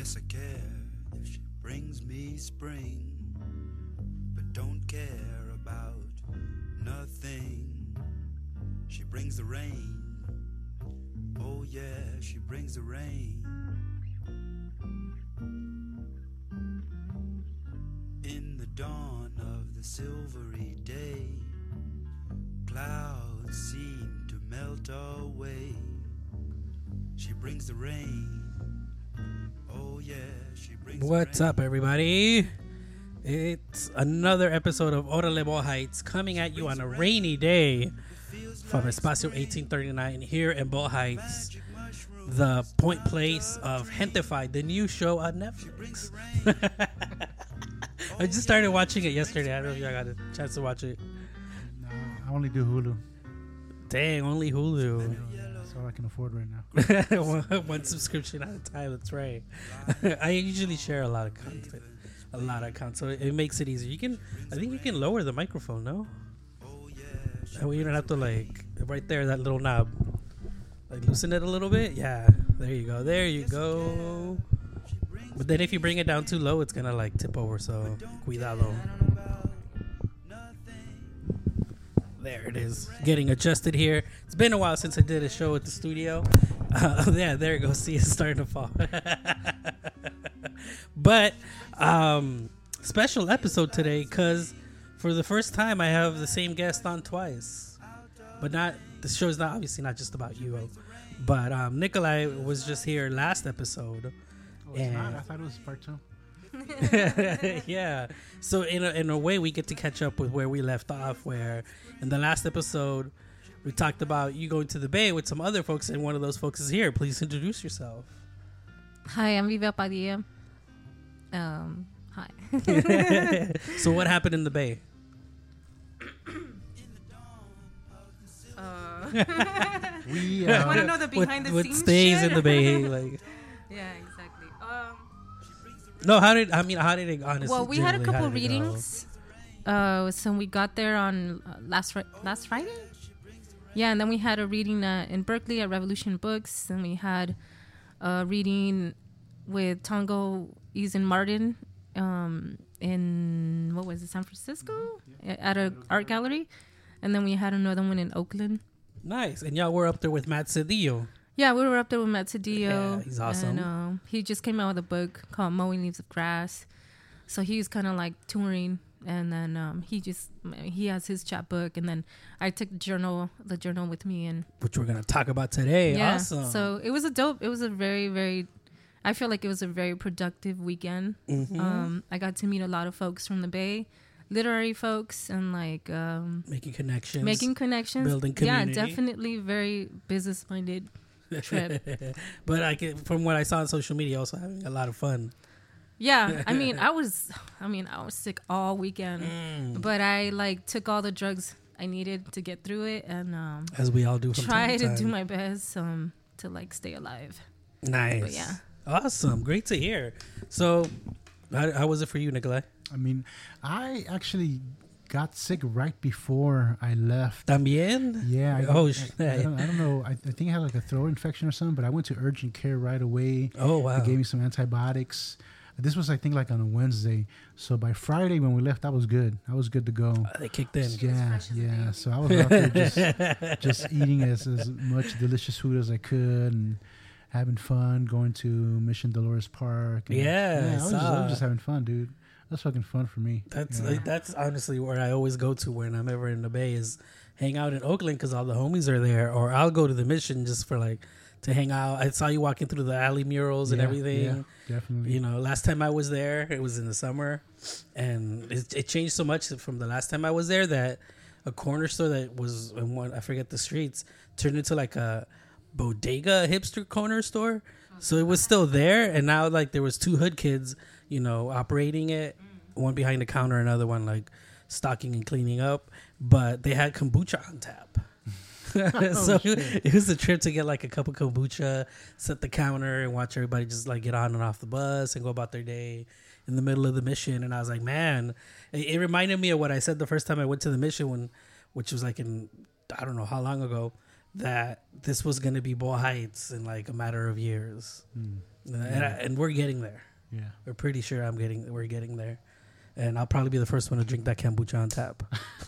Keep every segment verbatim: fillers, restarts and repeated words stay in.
Yes, I care if she brings me spring, but don't care about nothing. She brings the rain. Oh yeah, she brings the rain. In the dawn of the silvery day, clouds seem to melt away. She brings the rain. Oh yeah, she brings What's the rain. up, everybody? It's another episode of Orale Boa Heights coming at you on a rainy day from Espacio eighteen thirty-nine here in Boa Heights, the point place of Gentefied, the new show on Netflix. I just started watching it yesterday. I don't know if y'all got a chance to watch it. No, I only do Hulu. Dang, only Hulu. That's all I can afford right now. one, one subscription at a time. That's right. I usually share a lot of content, a lot of content, so it makes it easier. You can, I think you can lower the microphone. No, that way you don't have to like right there that little knob, like loosen it a little bit. Yeah, there you go. There you go. But then if you bring it down too low, it's gonna like tip over. So cuidado. There it is, getting adjusted here. It's been a while since I did a show at the studio. Uh, yeah, there you go. See, it's starting to fall. But um, special episode today because for the first time I have the same guest on twice. But not the show's not obviously not just about you. But um, Nikolai was just here last episode. Oh, it's not? I thought it was part two. Yeah. So in a, in a way, we get to catch up with where we left off. Where in the last episode, we talked about you going to the Bay with some other folks, and one of those folks is here. Please introduce yourself. Hi, I'm Viva Padilla. Um, hi. So what happened in the Bay? uh, We, I uh, want to know the What, behind the what scenes stays shit? in the Bay? Like, Yeah, exactly. Um, no, how did I mean? How did it honestly? well, we had a generally, how couple did it go? readings. Uh, so we got there on uh, last fri- last Friday. Yeah, and then we had a reading uh, in Berkeley at Revolution Books, and we had a reading with Tongo Eason Martin um, in what was it, San Francisco, at a art gallery, and then we had another one in Oakland. Nice, and y'all were up there with Matt Cedillo. Yeah, we were up there with Matt Cedillo. Yeah, he's awesome. And um, he just came out with a book called Mowing Leaves of Grass. So he's kind of like touring, and then um, he just he has his chapbook, and then I took the journal, the journal with me, and Which we're gonna talk about today. yeah. Awesome. So it was a dope. It was a very, very. I feel like it was a very productive weekend. Mhm. Um, I got to meet a lot of folks from the Bay, literary folks, and like um, making connections, making connections, building community. Yeah, definitely very business minded trip. But I can, from what I saw on social media, also having a lot of fun. Yeah, I mean, I was, I mean, I was sick all weekend, Mm. but I like took all the drugs I needed to get through it, and um, As we all do from try time to to time. do my best um to like stay alive. Nice. But yeah. Awesome. Great to hear. So, how, how was it for you, Nikolai? I mean, I actually got sick right before I left. También? Yeah. I, Oh, I, shit. I, don't, I don't know. I, I think I had like a throat infection or something, but I went to urgent care right away. Oh, wow. They gave me some antibiotics. This was, I think, like on a Wednesday. So by Friday when we left, I was good. I was good to go. Uh, they kicked in. Yeah, yeah. So I was out there just, just eating as, as much delicious food as I could and having fun, going to Mission Dolores Park. And Yeah, I I, was just, I saw. was just having fun, dude. That's fucking fun for me. That's Yeah. like, that's honestly where I always go to when I'm ever in the Bay is hang out in Oakland because all the homies are there, or I'll go to the Mission just for like to hang out. I saw you walking through the alley murals and Yeah, everything. yeah, definitely. You know, last time I was there, it was in the summer, and it, it changed so much from the last time I was there that a corner store that was in one, I forget the streets, turned into like a bodega hipster corner store. So it was still there, and now like there was two hood kids, you know, operating it, one behind the counter, another one like stocking and cleaning up. But they had kombucha on tap. So it was a trip to get like a cup of kombucha, set the counter, and watch everybody just like get on and off the bus and go about their day in the middle of the Mission. And I was like, man, it, it reminded me of what I said the first time I went to the Mission, when, which was like in, I don't know how long ago, that this was going to be Boa Heights in like a matter of years. Mm. Uh, and, I, and we're getting there. Yeah. We're pretty sure I'm getting. We're getting there, and I'll probably be the first one to drink that kombucha on tap.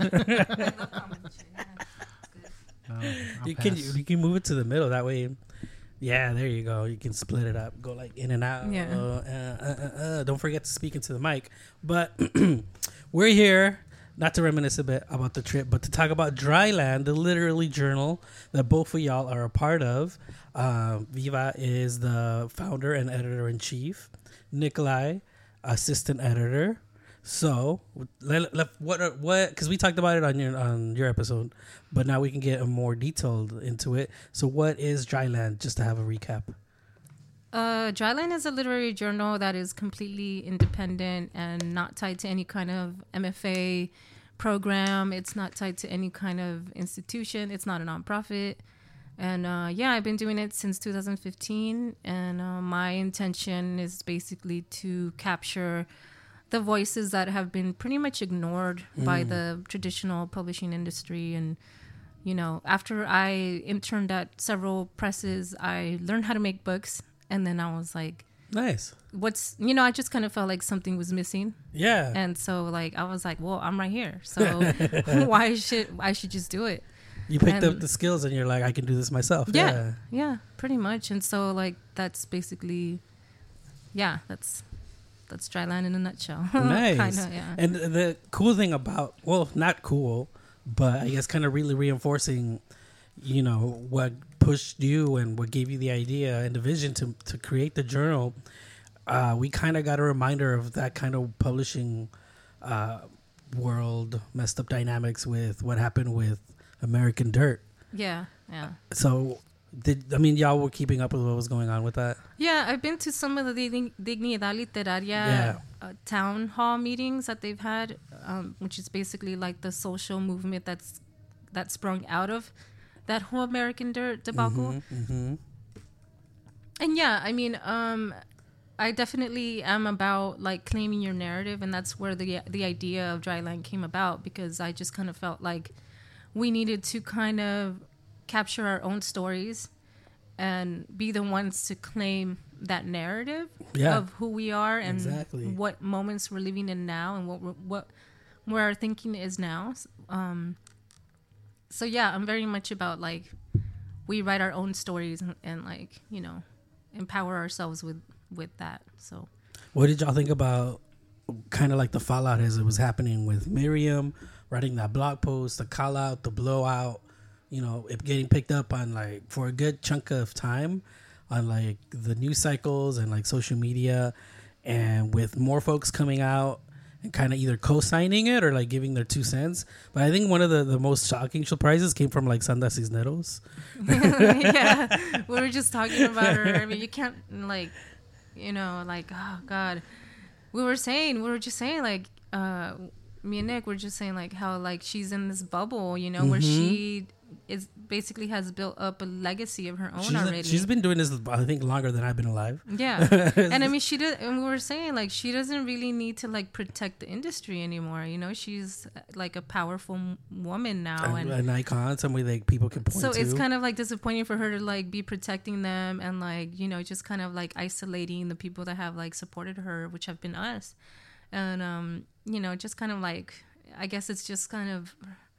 Um, you can you, you can move it to the middle that way. Yeah, there you go. You can split it up, go like in and out. Yeah. Uh, uh, uh, uh. Don't forget to speak into the mic. But we're here not to reminisce a bit about the trip, but to talk about Dryland, the literary journal that both of y'all are a part of. Um, Viva is the founder and editor in chief. Nikolai, assistant editor. So, let, let, what are, what? Because we talked about it on your on your episode, but now we can get a more detailed into it. So, what is Dryland? Just to have a recap. Uh, Dryland is a literary journal that is completely independent and not tied to any kind of M F A program. It's not tied to any kind of institution. It's not a nonprofit. And uh, yeah, I've been doing it since two thousand fifteen. And uh, my intention is basically to capture the voices that have been pretty much ignored mm. by the traditional publishing industry. And, you know, after I interned at several presses, I learned how to make books. And then I was like, nice. What's, you know, I just kind of felt like something was missing. Yeah. And so, like, I was like, well, I'm right here. So why should I should just do it? You picked and, up the skills and you're like, I can do this myself. Yeah, yeah. Yeah, pretty much. And so, like, that's basically, yeah, that's that's Dryland in a nutshell. Nice. Kinda, yeah. And the cool thing about, well, not cool, but I guess kind of really reinforcing, you know, what pushed you and what gave you the idea and the vision to to create the journal. Uh, we kind of got a reminder of that kind of publishing uh, world messed up dynamics with what happened with American Dirt. Yeah, yeah. So, did I mean y'all were keeping up with what was going on with that? Yeah, I've been to some of the Dig- Dignidad Literaria Yeah. uh, town hall meetings that they've had, um, which is basically like the social movement that's that sprung out of that whole American Dirt debacle. Mm-hmm, mm-hmm. And yeah, I mean, um, I definitely am about like claiming your narrative, and that's where the the idea of Dryland came about, because I just kind of felt like we needed to kind of capture our own stories and be the ones to claim that narrative Yeah. of who we are and Exactly. what moments we're living in now and what we're, what where our thinking is now. Um, so yeah, I'm very much about like we write our own stories and, and like, you know, empower ourselves with with that. So What did y'all think about kind of like the fallout as it was happening with Miriam writing that blog post, the call out, the blowout, you know, it getting picked up on like for a good chunk of time on like the news cycles and like social media, and with more folks coming out and kind of either co-signing it or like giving their two cents. But I think one of the, the most shocking surprises came from like Sandra Cisneros. yeah, we were just talking about her. I mean, you can't like, you know, like, oh God, we were saying, we were just saying like, uh, me and Nick were just saying like how like she's in this bubble, you know, mm-hmm. where she is basically has built up a legacy of her own she's already. A, she's been doing this, I think, longer than I've been alive. Yeah, and I mean, she did, and we were saying like she doesn't really need to like protect the industry anymore. You know, she's like a powerful m- woman now, and and an icon, somebody like people can point so to. it's kind of like disappointing for her to like be protecting them and like, you know, just kind of like isolating the people that have like supported her, which have been us, and um, you know, just kind of like, I guess it's just kind of,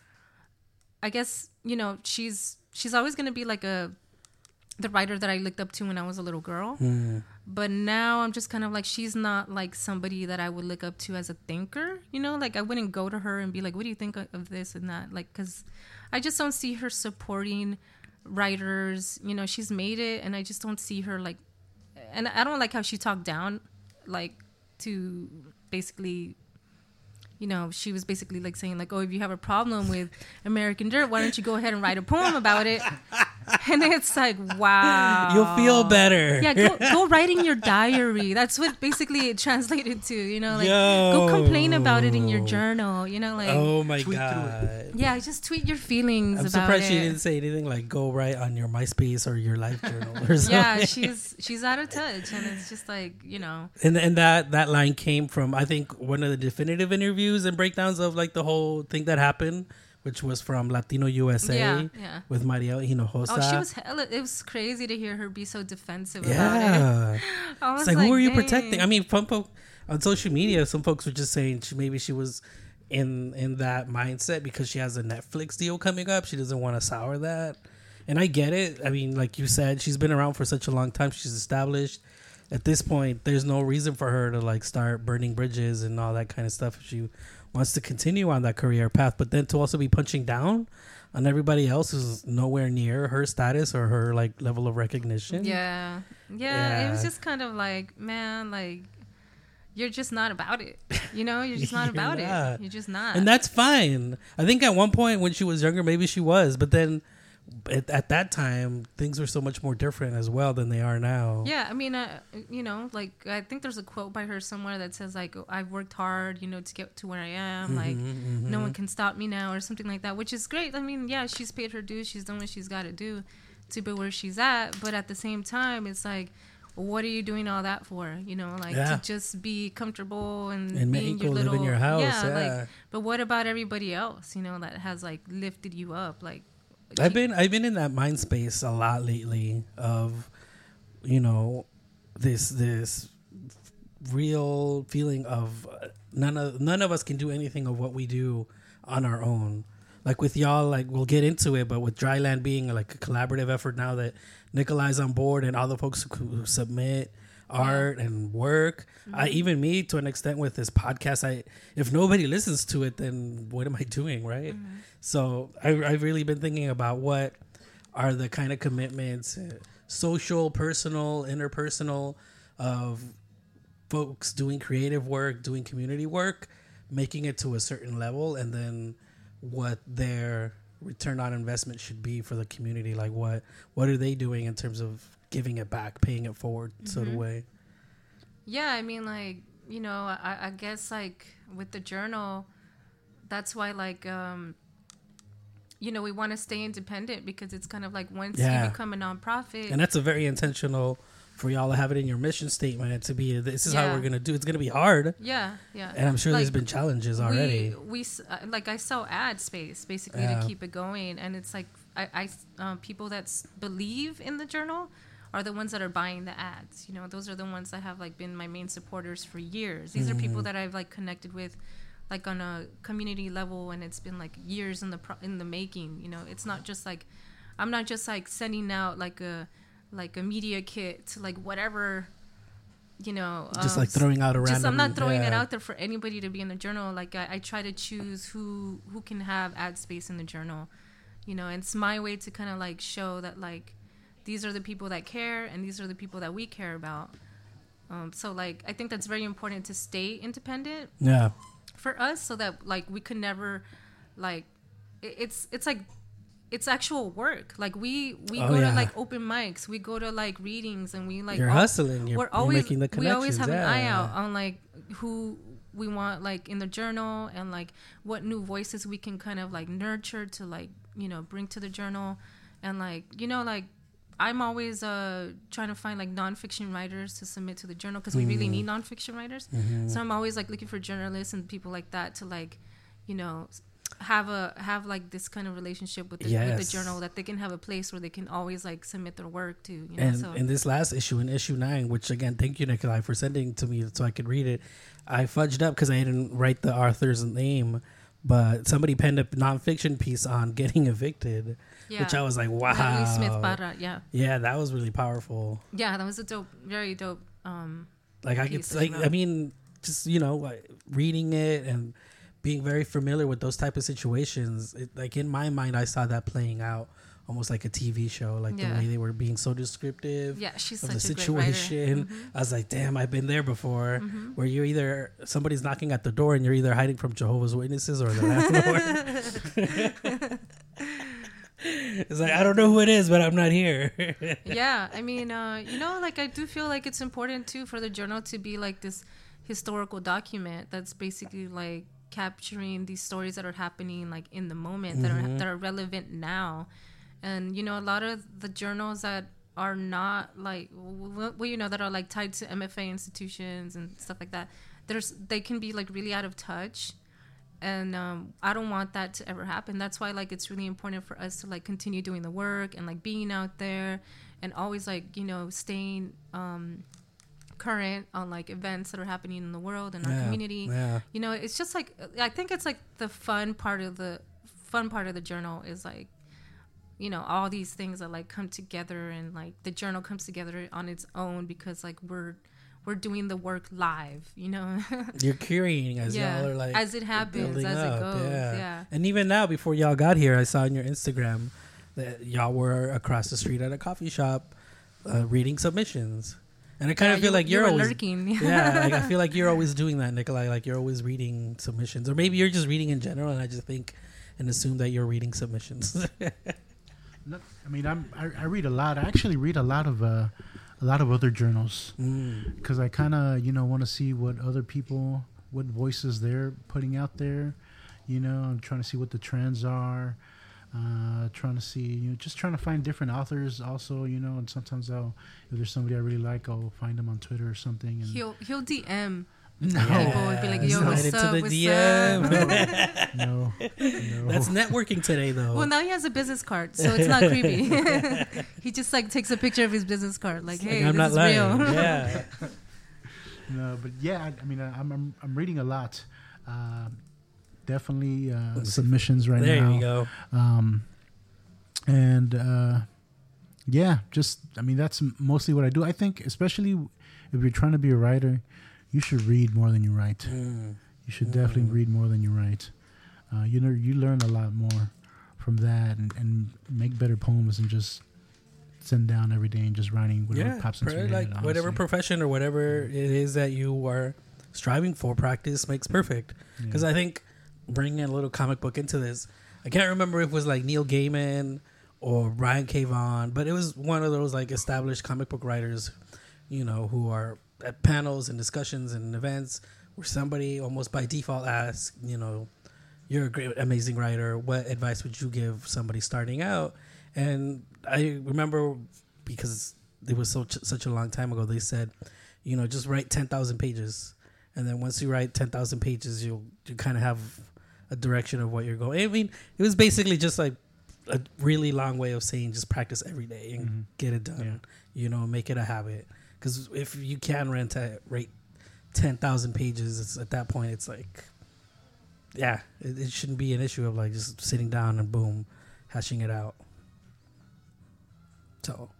I guess, you know, she's she's always going to be like a the writer that I looked up to when I was a little girl. Mm. But now I'm just kind of like, she's not like somebody that I would look up to as a thinker, you know, like I wouldn't go to her and be like, what do you think of this and that? Like, because I just don't see her supporting writers. You know, she's made it, and I just don't see her like, and I don't like how she talked down, like, to basically, you know, she was basically like saying like, oh, if you have a problem with American Dirt, why don't you go ahead and write a poem about it? And it's like, wow. You'll feel better. Yeah, go, go write in your diary. That's what basically it translated to, you know, like, Yo. go complain about it in your journal, you know, like. Oh, my tweet God. Yeah, just tweet your feelings I'm about surprised it. she didn't say anything like, go write on your MySpace or your Life Journal or something. Yeah, she's she's out of touch, and it's just like, you know. And and that, that line came from, I think, one of the definitive interviews and breakdowns of, like, the whole thing that happened which was from Latino U S A Yeah, yeah. with Maria Hinojosa. Oh, she was hella, it was crazy to hear her be so defensive about it. Yeah. I was It's like, who are you dang. protecting? I mean, some folk on social media, some folks were just saying she, maybe she was in in that mindset because she has a Netflix deal coming up. She doesn't want to sour that. And I get it. I mean, like you said, she's been around for such a long time. She's established. At this point, there's no reason for her to like start burning bridges and all that kind of stuff if she wants to continue on that career path. But then to also be punching down on everybody else who's nowhere near her status or her like level of recognition. Yeah. yeah. Yeah. It was just kind of like, man, like, you're just not about it. You know, you're just not You're about not. it. You're just not. And that's fine. I think at one point when she was younger, maybe she was. But then at, at that time, things were so much more different as well than they are now. Yeah, I mean, uh, you know, like, I think there's a quote by her somewhere that says, like, I've worked hard, you know, to get to where I am. Like, Mm-hmm, no one can stop me now or something like that, which is great. I mean, yeah, she's paid her dues. She's done what she's got to do to be where she's at. But at the same time, it's like, what are you doing all that for? You know, like Yeah. to just be comfortable and, In being Mexico, your live little in your house. Yeah, Yeah. like, but what about everybody else? You know, that has like lifted you up. Like, I've been I've been in that mind space a lot lately of, you know, this this real feeling of uh, none of none of us can do anything of what we do on our own. Like with y'all, like we'll get into it, but with Dryland being like a collaborative effort now that Nikolai's on board and all the folks who, who submit art and work, I even me to an extent with this podcast, I if nobody listens to it, then what am I doing, right? So I, I've really been thinking about what are the kind of commitments, uh, social, personal, interpersonal, of folks doing creative work, doing community work, making it to a certain level, and then what their return on investment should be for the community. Like what what are they doing in terms of giving it back, paying it forward, sort of way. yeah, I mean, like, you know, I, I guess like with the journal, that's why like, um, you know, we want to stay independent because it's kind of like once Yeah. you become a nonprofit. And that's a very intentional for y'all to have it in your mission statement to be, this is how Yeah. we're going to do. It's going to be hard. yeah, yeah. And I'm sure there's Like, been challenges already. We, we s- uh, like I sell ad space basically Yeah. to keep it going, and it's like I, I um, people that s- believe in the journal are the ones that are buying the ads. You know, those are the ones that have like been my main supporters for years. These are people that I've like connected with, like on a community level, and it's been like years in the pro- in the making. You know, it's not just like I'm not just like sending out like a like a media kit to like whatever. You know, Just um, like throwing out a just random. I'm not throwing it yeah. out there for anybody to be in the journal. Like I, I try to choose who who can have ad space in the journal, you know. And it's my way to kind of like show that like these are the people that care and these are the people that we care about. Um, so like I think that's very important to stay independent Yeah. for us, so that like we could never like it, it's it's like it's actual work. Like we we Oh, go yeah. to like open mics, we go to like readings, and we like You're all- hustling. You're, we're you're always making the we always connections. have an eye yeah. out on like who we want like in the journal, and like what new voices we can kind of like nurture to like, you know, bring to the journal. And like, you know, like I'm always uh trying to find like nonfiction writers to submit to the journal, because we really Mm-hmm. need nonfiction writers. So I'm always like looking for journalists and people like that to like, you know, have a have like this kind of relationship with the, with Yes. the journal, that they can have a place where they can always like submit their work to, you know. And so in this last issue, in issue nine, which again, thank you, Nikolai, for sending to me so I could read it. I fudged up because I didn't write the author's name, but somebody penned a nonfiction piece on getting evicted, yeah. which I was like, wow. Natalie Smith Barra, yeah. Yeah, that was really powerful. Yeah, that was a dope, very dope. Um, Like I could, piece that like you I wrote. mean, just you know, like, reading it and being very familiar with those type of situations. It, like in my mind, I saw that playing out almost like a T V show, like Yeah. the way they were being so descriptive. yeah, she's Of such the a great writer. situation. Mhm. I was like, damn, I've been there before. Mm-hmm. Where you're either somebody's knocking at the door and you're either hiding from Jehovah's Witnesses or the landlord. It's like, I don't know who it is, but I'm not here. Yeah, I mean, uh, you know, like I do feel like it's important too for the journal to be like this historical document that's basically like capturing these stories that are happening like in the moment, that are that are relevant now. And you know, a lot of the journals that are not like well, you know, that are like tied to M F A institutions and stuff like that, there's they can be like really out of touch. and um, I don't want that to ever happen. That's why like it's really important for us to like continue doing the work and like being out there and always like, you know, staying um, current on like events that are happening in the world and our Yeah, community. yeah. You know, it's just like, I think it's like the fun part of the fun part of the journal is like, you know, all these things that like come together, and like the journal comes together on its own because like we're we're doing the work live, you know. You're curating as Yeah, y'all are like as it happens, building as it up, goes, yeah. And even now, before y'all got here, I saw on your Instagram that y'all were across the street at a coffee shop uh, reading submissions, and I kind Yeah, of feel you- like you you're were always lurking. yeah, like I feel like you're always doing that, Nikolai. Like you're always reading submissions, or maybe you're just reading in general, and I just think and assume that you're reading submissions. Not- I mean, I'm, I, I read a lot. I actually read a lot of uh, a lot of other journals mm. because I kind of you know want to see what other people, what voices they're putting out there. You know, I'm trying to see what the trends are. Uh, trying to see, you know, just trying to find different authors. Also, you know, and sometimes I'll, if there's somebody I really like, I'll find them on Twitter or something. And He'll he'll D M no, people and be like, "Yo, Slide what's into up? the What's D M. up?" no, no. That's networking today, though. Well, now he has a business card, so it's not creepy. He just like takes a picture of his business card, like, Like, "Hey, I'm this not is lying. real." Yeah. No, but yeah, I, I mean, I, I'm, I'm I'm reading a lot. Uh, definitely uh, submissions right There now. you go. Um, and uh, yeah, just I mean, that's m- mostly what I do. I think, especially if you're trying to be a writer, you should read more than you write. Mm. You should definitely Mm. read more than you write. Uh, you know, you learn a lot more from that, and, and make better poems than just sitting down every day and just writing whatever Yeah, pops into pro- your like head. whatever honestly. profession or whatever it is that you are striving for, practice makes perfect. Because Yeah. I think bringing a little comic book into this, I can't remember if it was like Neil Gaiman or Brian K. Vaughan, but it was one of those like established comic book writers, you know, who are at panels and discussions and events where somebody almost by default asks, you know, you're a great, amazing writer. What advice would you give somebody starting out? And I remember because it was so such a long time ago, they said, you know, just write ten thousand pages. And then once you write ten thousand pages, you'll you kind of have a direction of what you're going. I mean, it was basically just like a really long way of saying just practice every day and Mhm. get it done. Yeah. You know, make it a habit. Because if you can rent a, rate ten thousand pages, it's, at that point, it's like, yeah, it, it shouldn't be an issue of like just sitting down and boom, hashing it out. So,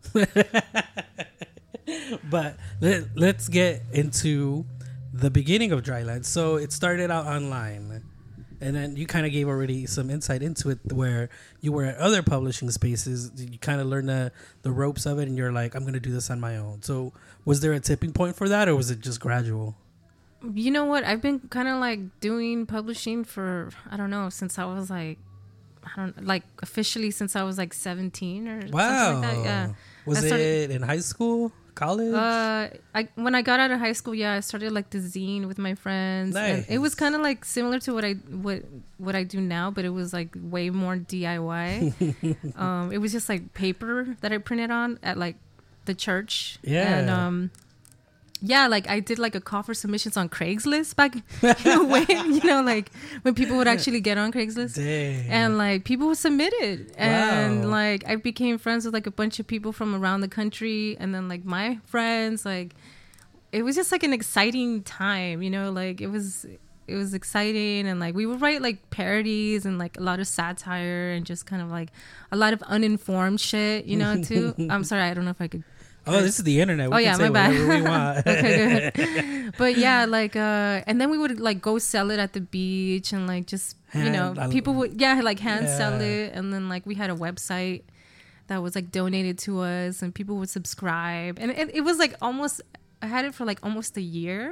but let, let's get into the beginning of Dryland. So it started out online, and then you kind of gave already some insight into it where you were at other publishing spaces. You kind of learned the, the ropes of it, and you're like, I'm going to do this on my own. So was there a tipping point for that, or was it just gradual? You know what? I've been kind of like doing publishing for, I don't know, since I was like, I don't like officially since I was like seventeen or Wow. something like that. Yeah. Was I started- it in high school, college? Uh, I when I got out of high school, yeah, I started like the zine with my friends. And it was Nice. kind of like similar to what I what what I do now, but it was like way more D I Y. um, it was just like paper that I printed on at like the church. Yeah. And um, yeah, like I did like a call for submissions on Craigslist back in a way, you know, like when people would actually get on Craigslist. Dang. And like people would submit it, and Wow. like I became friends with like a bunch of people from around the country, and then like my friends, like it was just like an exciting time, you know, like it was it was exciting, and like we would write like parodies and like a lot of satire and just kind of like a lot of uninformed shit, you know. Too. I'm sorry, I don't know if I could. Oh, this is the internet. We Oh, can yeah, say my bad. whatever we want. Okay, good. But yeah, like, uh, and then we would like go sell it at the beach, and like just you know, Hand- I- people would yeah like hand sell Yeah. it, and then like we had a website that was like donated to us, and people would subscribe, and it, it was like almost I had it for like almost a year,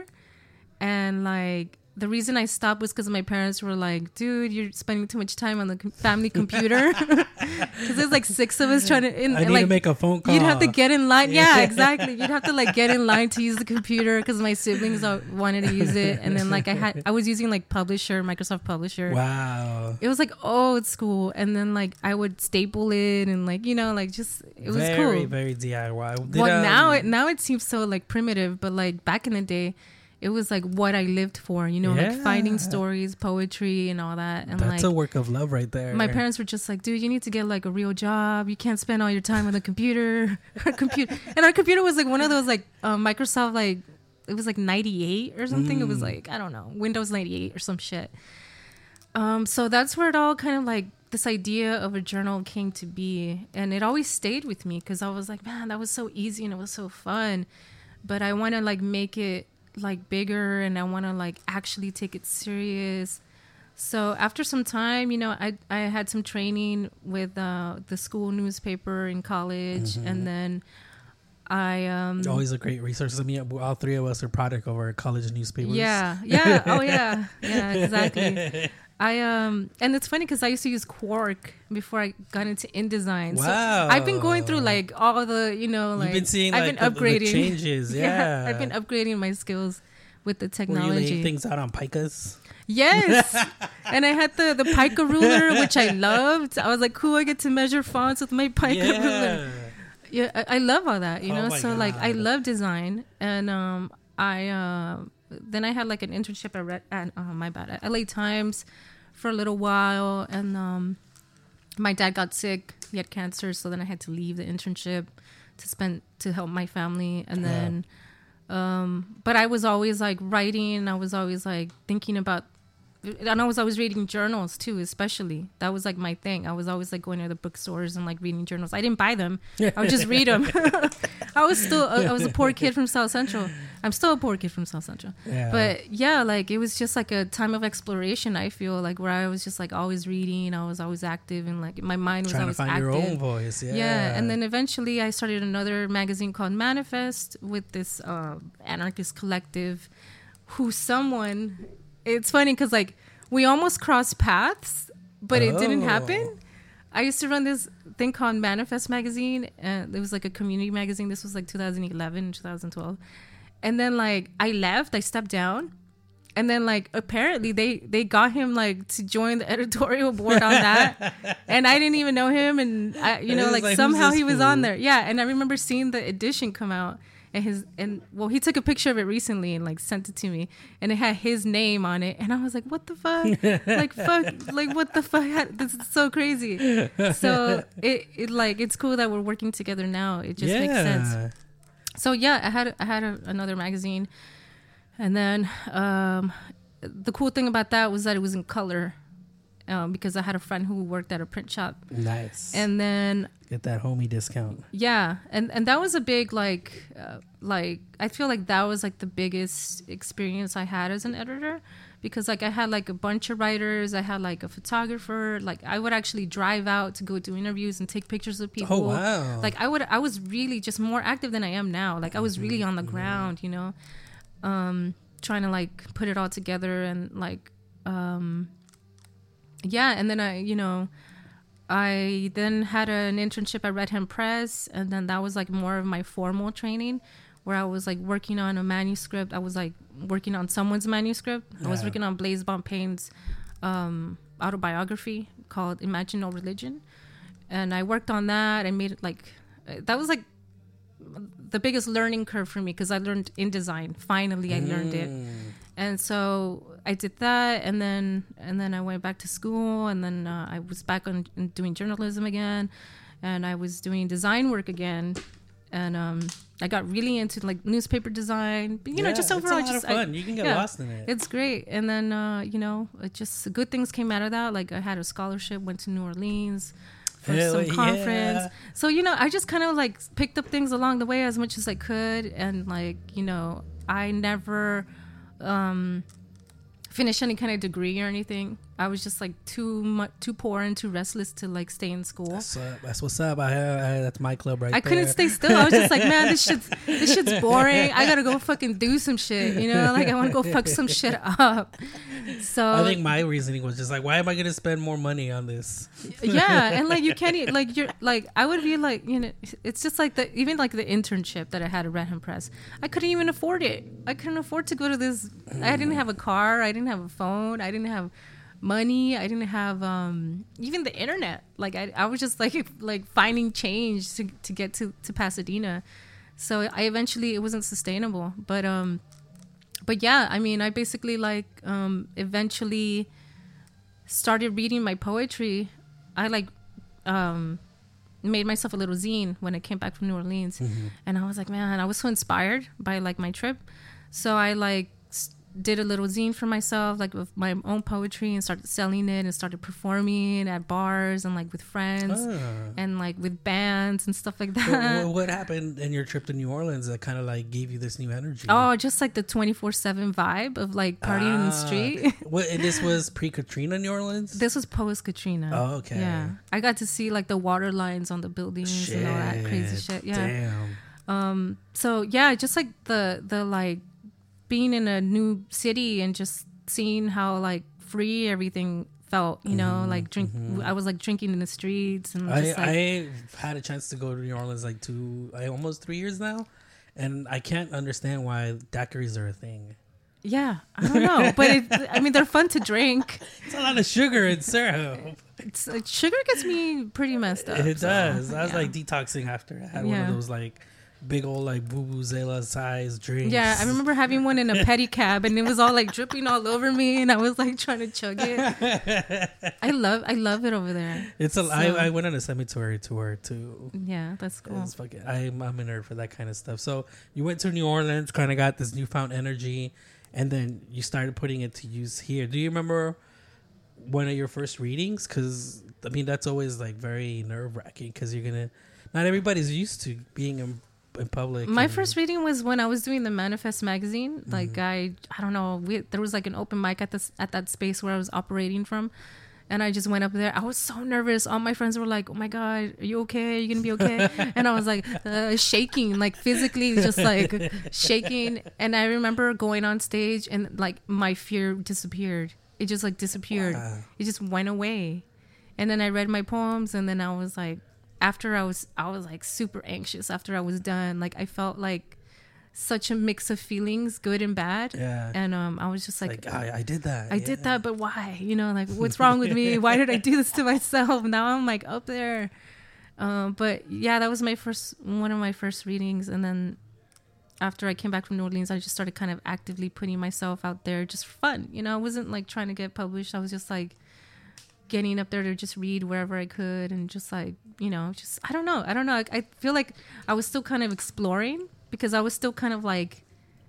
and like. The reason I stopped was because my parents were like, dude, you're spending too much time on the com- family computer. Because there's like six of us trying to, in, I need like, to make a phone call. you'd have to get in line. Yeah, exactly. You'd have to like get in line to use the computer because my siblings all wanted to use it. And then like I had, I was using like Publisher, Microsoft Publisher. Wow. It was like old school. And then like I would staple it and like, you know, like just, it was very, cool. very D I Y. Did, Well, um, now it, now it seems so like primitive, but like back in the day, it was like what I lived for, you know, Yeah. like finding stories, poetry, and all that. And That's like a work of love right there. my parents were just like, dude, you need to get like a real job. You can't spend all your time on the computer. Our computer, and our computer was like one of those like uh, Microsoft, like it was like ninety-eight or something. Mm. It was like, I don't know, Windows ninety-eight or some shit. Um, so that's where it all kind of like this idea of a journal came to be, and it always stayed with me because I was like, man, that was so easy and it was so fun, but I want to like make it like bigger, and I want to like actually take it serious. So after some time, you know, I I had some training with uh, the school newspaper in college, Mm-hmm. and then I um Always a great resource. I mean, all three of us are product of our college newspapers. yeah yeah oh yeah yeah exactly. I um and it's funny because I used to use Quark before I got into InDesign. Wow. So I've been going through like all the, you know, like You've been seeing I've like been the, the upgrading changes. Yeah. I've been upgrading my skills with the Were you technology. laying things out on picas? Yes. And I had the the pica ruler, which I loved. I was like, cool, I get to measure fonts with my pica ruler. Yeah, I, I love all that, you Oh know. my So like, I God. love design, and um, I uh, then I had like an internship at Red, at uh, my bad, at L A Times for a little while, and um, my dad got sick. He had cancer, so then I had to leave the internship to spend to help my family, and Yeah. then, um, but I was always like writing. I was always like thinking about. And I was always reading journals too, especially. That was like my thing. I was always like going to the bookstores and like reading journals. I didn't buy them. I would just read them. I was still, I was a poor kid from South Central. I'm still a poor kid from South Central. Yeah. But yeah, like it was just like a time of exploration, I feel like, where I was just like always reading. I was always active, and like my mind was Trying to always find active. your own voice. Yeah. Yeah, and then eventually I started another magazine called Manifest with this uh, anarchist collective who someone, it's funny because like we almost crossed paths, but it didn't Oh. happen. I used to run this thing called Manifest magazine, and it was like a community magazine. This was like two thousand eleven, two thousand twelve. And then like I left, I stepped down. And then like apparently they they got him like to join the editorial board on that, and I didn't even know him, and I, you It know, was like, like, who's somehow this he was fool? on there. Yeah, and I remember seeing the edition come out, and his and well he took a picture of it recently and like sent it to me, and it had his name on it, and I was like, what the fuck, like fuck, like what the fuck, this is so crazy. So it it like it's cool that we're working together now. It just yeah. makes sense. So yeah, I had I had a, another magazine, and then um, the cool thing about that was that it was in color, um, because I had a friend who worked at a print shop, Nice. and then Get that homie discount. yeah, and and that was a big like uh, like I feel like that was like the biggest experience I had as an editor, because like I had like a bunch of writers, I had like a photographer, like I would actually drive out to go do interviews and take pictures of people. Oh, wow. Like I would I was really just more active than I am now. Like I was really on the ground, you know, um, trying to like put it all together, and like um, yeah, and then I you know. I then had an internship at Red Hen Press, and then that was like more of my formal training, where I was like working on a manuscript. I was like working on someone's manuscript. I was Yeah. working on Blaise Bompaine's um, autobiography called Imagine No Religion, and I worked on that. I made it like that was like the biggest learning curve for me, because I learned InDesign. Finally, I learned it. And so I did that, and then and then I went back to school, and then uh, I was back on doing journalism again, and I was doing design work again, and um, I got really into like newspaper design. But, you know, Yeah, just it's a overall, lot of just fun. I, You can get yeah, lost in it. It's great, and then uh, you know, it just good things came out of that. Like I had a scholarship, went to New Orleans for Hell some yeah. conference. So you know, I just kind of like picked up things along the way as much as I could, and like you know, I never. Um, finish any kind of degree or anything. I was just like too much, too poor and too restless to like stay in school. That's, uh, that's what's up. I, I, that's my club right I there. couldn't stay still. I was just like, man, this shit's this shit's boring. I gotta go fucking do some shit. You know, like I want to go fuck some shit up. So I think my reasoning was just like, why am I going to spend more money on this? yeah, and like you can't e- like you're like I would be like you know it's just like the even like the internship that I had at Red Hen Press. I couldn't even afford it. I couldn't afford to go to this. I didn't have a car. I didn't have a phone. I didn't have money. I didn't have um even the internet. Like I, I was just like like finding change to to get to to Pasadena. So I eventually it wasn't sustainable. But um but yeah, I mean, I basically like um, eventually started reading my poetry. I like um, made myself a little zine when I came back from New Orleans, mm-hmm. and I was like, man, I was so inspired by like my trip, so I like s- did a little zine for myself, like with my own poetry, and started selling it and started performing at bars and like with friends Ah. and like with bands and stuff like that. What, what happened in your trip to New Orleans that kind of like gave you this new energy? Oh, just like the twenty-four seven vibe of like partying in the Ah, street. What, and this was pre-Katrina New Orleans? This was post Katrina. Oh, okay. Yeah, I got to see like the water lines on the buildings Shit. and all that crazy shit. Yeah. Damn. Um. So yeah, just like the the like being in a new city and just seeing how like free everything felt. You know, Mm-hmm, like drink. mm-hmm. I was like drinking in the streets and I, just like. I had a chance to go to New Orleans like two, I almost three years now, and I can't understand why daiquiris are a thing. Yeah, I don't know, but it, I mean they're fun to drink. It's a lot of sugar and syrup. It's like, sugar gets me pretty messed up. It so, does. I was yeah. like detoxing after I had one Yeah. of those like big old like vuvuzela size drinks. Yeah, I remember having one in a pedicab, and it was all like dripping all over me, and I was like trying to chug it. I love, I love it over there. It's a. So- I, I went on a cemetery tour too. Yeah, that's cool. It's fucking, I'm, I'm a nerd for that kind of stuff. So you went to New Orleans, kind of got this newfound energy, and then you started putting it to use here. Do you remember one of your first readings? Because I mean, that's always like very nerve wracking because you're gonna. Not everybody's used to being in, in public. My and- first reading was when I was doing the Manifest magazine. Like I, I don't know, we, there was like an open mic at this at that space where I was operating from, and I just went up there. I was so nervous. All my friends were like, "Oh my god, are you okay? Are you gonna be okay?" And I was like uh, shaking, like physically, just like shaking. And I remember going on stage, and like my fear disappeared. It just like disappeared. Wow. It just went away. And then I read my poems, and then I was like, after I was, I was like super anxious after I was done. Like I felt like such a mix of feelings, good and bad. Yeah. And um, I was just like, Like I, I did that. I yeah. did that, but why? You know, like what's wrong with me? Why did I do this to myself? Now I'm like up there. Um, but yeah, that was my first, one of my first readings. And then after I came back from New Orleans, I just started kind of actively putting myself out there just for fun. You know, I wasn't like trying to get published. I was just like getting up there to just read wherever I could, and just like, you know, just, I don't know. I don't know. I, I feel like I was still kind of exploring because I was still kind of like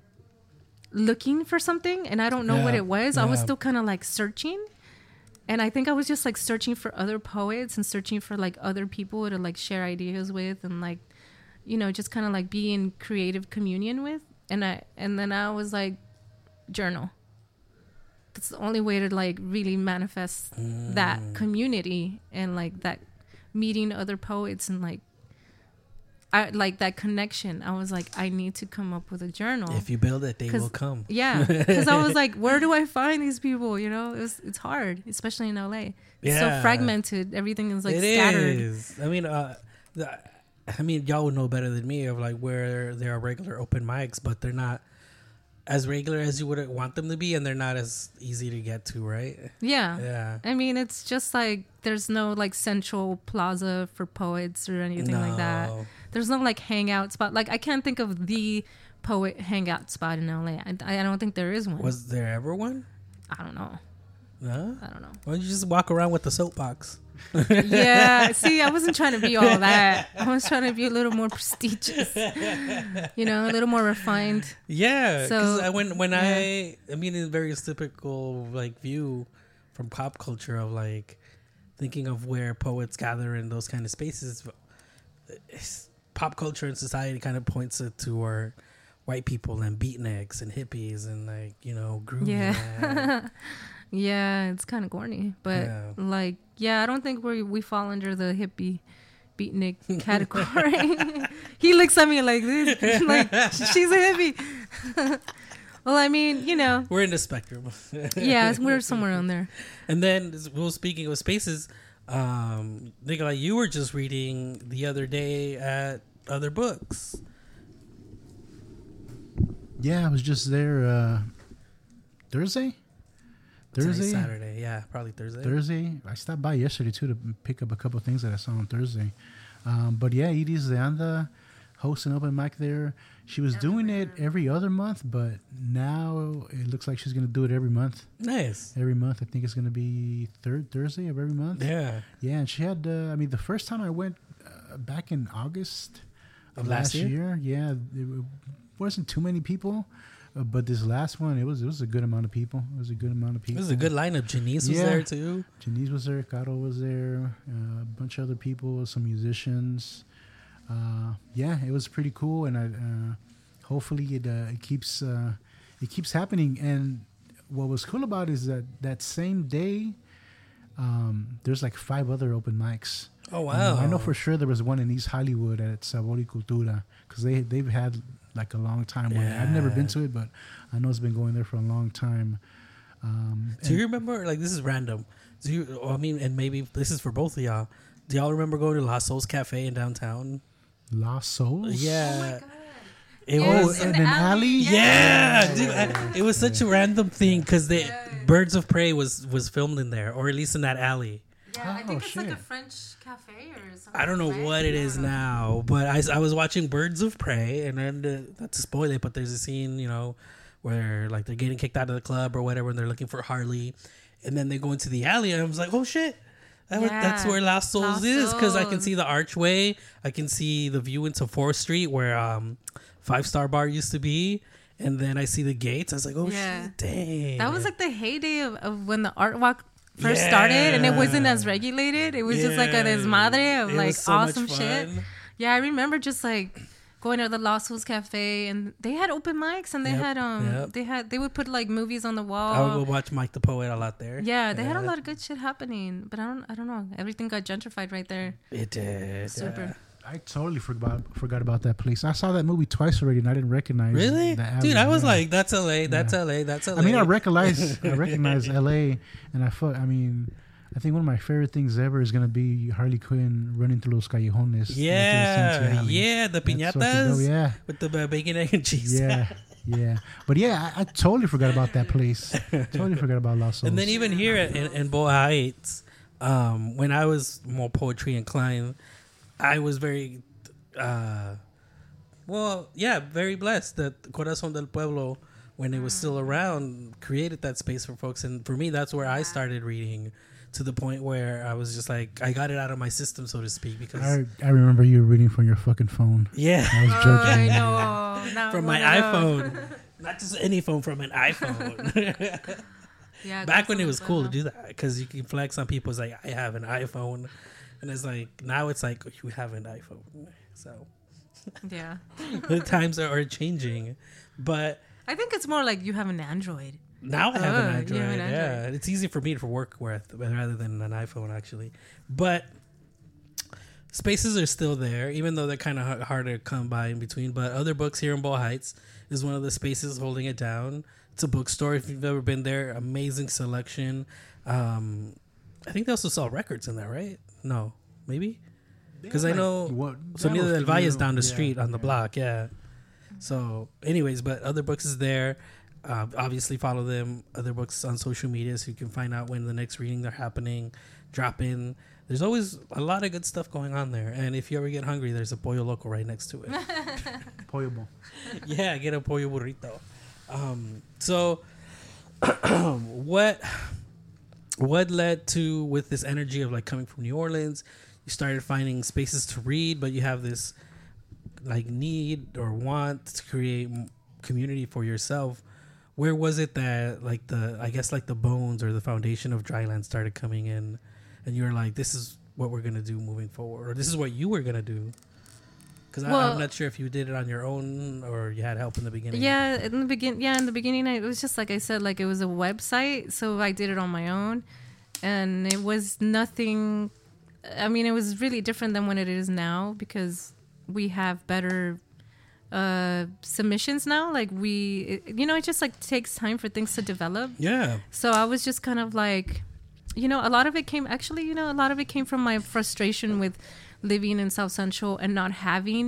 looking for something, and I don't know Yeah, what it was. I was yeah. still kind of like searching. And I think I was just like searching for other poets and searching for like other people to like share ideas with, and like, you know, just kind of like be in creative communion with. And I, and then I was like, journal. That's the only way to like really manifest Mm. that community and like that meeting other poets and like, I like that connection. I was like, I need to come up with a journal. If you build it, they 'Cause- will come. Yeah, because I was like, where do I find these people? You know, it was, it's hard, especially in L A. It's Yeah. so fragmented. Everything is like It scattered. is. I mean, uh, the, I mean, y'all would know better than me of like where there are regular open mics, but they're not as regular as you would want them to be, and they're not as easy to get to, right? Yeah. Yeah. I mean, it's just like there's no like central plaza for poets or anything like that. No. There's no like hangout spot. Like I can't think of the poet hangout spot in L A. I, I don't think there is one. Was there ever one? I don't know. No. I don't know. Why don't you just walk around with the soapbox? Yeah. See, I wasn't trying to be all that. I was trying to be a little more prestigious. You know, a little more refined. Yeah. Because So, when when yeah. I I mean, it's a very typical like view from pop culture of like thinking of where poets gather in those kind of spaces. It's, pop culture and society kind of points it to our white people and beatniks and hippies and like, you know, groovy. Yeah. man. Yeah, it's kind of corny, but Yeah. like, yeah, I don't think we we fall under the hippie beatnik category. He looks at me like this, like she's a hippie. Well, I mean, you know, We're in the spectrum. yeah, we're somewhere on there. And then, well, speaking of spaces, um, Nikolai, you were just reading the other day at Other Books. Yeah, I was just there uh, Thursday. Thursday, Today's Saturday, yeah, probably Thursday. Thursday. I stopped by yesterday too to pick up a couple of things that I saw on Thursday. Um, but yeah, Iris de Anda, host an open mic there. She was doing it every other month, but now it looks like she's going to do it every month. Nice. Every month. I think it's going to be third Thursday of every month. Yeah. Yeah, and she had, uh, I mean, the first time I went uh, back in August Of last year? year, yeah, it wasn't too many people. Uh, but this last one, it was it was a good amount of people. It was a good amount of It people. was a good lineup. Janice was Yeah. there too. Janice was there. Caro was there. Uh, a bunch of other people. Some musicians. Uh, yeah, it was pretty cool. And I, uh, hopefully it uh, it keeps uh, it keeps happening. And what was cool about it is that that same day, um, there's like five other open mics. Oh Um, wow! I know for sure there was one in East Hollywood at Sabor y Cultura because they they've had like a long time. One. I've never been to it, but I know it's been going there for a long time. Um, Do you remember? Like this is random. Do you? I mean, and maybe this is for both of y'all. Do y'all remember going to La Soul's Cafe in downtown? Lost Souls? Yeah. It Yes, was. in the an alley? Yeah, dude, I- it was such a random thing because the Birds of Prey was was filmed in there, or at least in that alley. Yeah, I Oh, think it's like a shit. French cafe or something. I don't know right? what it is I don't know. now, but I, I was watching Birds of Prey, and then uh, not to spoil it, but there's a scene, you know, where like they're getting kicked out of the club or whatever, and they're looking for Harley, and then they go into the alley, and I was like, oh shit. That was, that's Yeah. where Lost Souls Lost is because I can Souls. see the archway. I can see the view into fourth Street where um, Five Star Bar used to be. And then I see the gates. I was like, oh, Yeah. shit, dang. That was like the heyday of, of when the art walk first started, and it wasn't as regulated. It was just like a Yeah. desmadre of It was like so much awesome shit. fun. Yeah, I remember just like going to the Lost Souls Cafe, and they had open mics, and they Yep, had um yep. they had they would put like movies on the wall. I would go watch Mike the Poet a lot there. Yeah, they had a lot of good shit happening, but I don't I don't know. Everything got gentrified right there. It did. Super. I totally forgot forgot about that place. I saw that movie twice already, and I didn't recognize. Really? the alley. Dude, I was Yeah. like, that's L A, that's Yeah. L A, that's L A. I mean, I recognize I recognize L A, and I felt. I mean, I think one of my favorite things ever is gonna be Harley Quinn running through los callejones. Yeah, yeah, the That's fucking piñatas dope, yeah, with the uh, bacon, egg, and cheese. yeah, yeah. But yeah, I, I totally forgot about that place. Totally forgot about Los Souls. And then even here in, in Boa Heights, um, when I was more poetry inclined, I was very, uh, well, yeah, very blessed that Corazón del Pueblo, when it was still around, created that space for folks. And for me, that's where I started reading, to the point where I was just like, I got it out of my system, so to speak, because I, I remember you reading from your fucking phone. yeah, I was Oh, joking. I know. Not from one my of those. iPhone, not just any phone, from an iPhone. Yeah, Back when it Corazón was del cool to Pueblo. do that, because you can flex on people. It's like, I have an iPhone, and it's like, now it's like, you have an iPhone. So Yeah, the times are, are changing, but I think it's more like you have an Android. now I have Oh, an you Android. have an Yeah, Android. it's easy for me to work with rather than an iPhone, actually. But spaces are still there, even though they're kind of hard to come by in between. But Other Books here in Boa Heights is one of the spaces holding it down. It's a bookstore. If you've ever been there, amazing selection. Um, I think they also sell records in there, right? No, maybe. Because I know What, Sonido del Valle is down the yeah, street on the yeah. block, yeah. So, anyways, but Other Books is there. Uh, obviously, follow them. Other Books on social media so you can find out when the next reading are happening. Drop in. There's always a lot of good stuff going on there. And if you ever get hungry, there's a Pollo Loco right next to it. Pollo bowl. Yeah, get a pollo burrito. Um, so, what what led to, with this energy of like coming from New Orleans, you started finding spaces to read, but you have this like need or want to create m- community for yourself. Where was it that like the I guess like the bones or the foundation of Dryland started coming in, and you were like, this is what we're gonna do moving forward, or this is what you were gonna do? Because Well- I'm not sure if you did it on your own or you had help in the beginning. Yeah, in the begin, yeah, in the beginning, I, it was just like I said, like it was a website, so I did it on my own, and it was nothing. I mean, it was really different than what it is now because we have better uh, submissions now. Like we, it, you know, it just like takes time for things to develop. Yeah. So I was just kind of like, you know, a lot of it came actually, you know, a lot of it came from my frustration with living in South Central and not having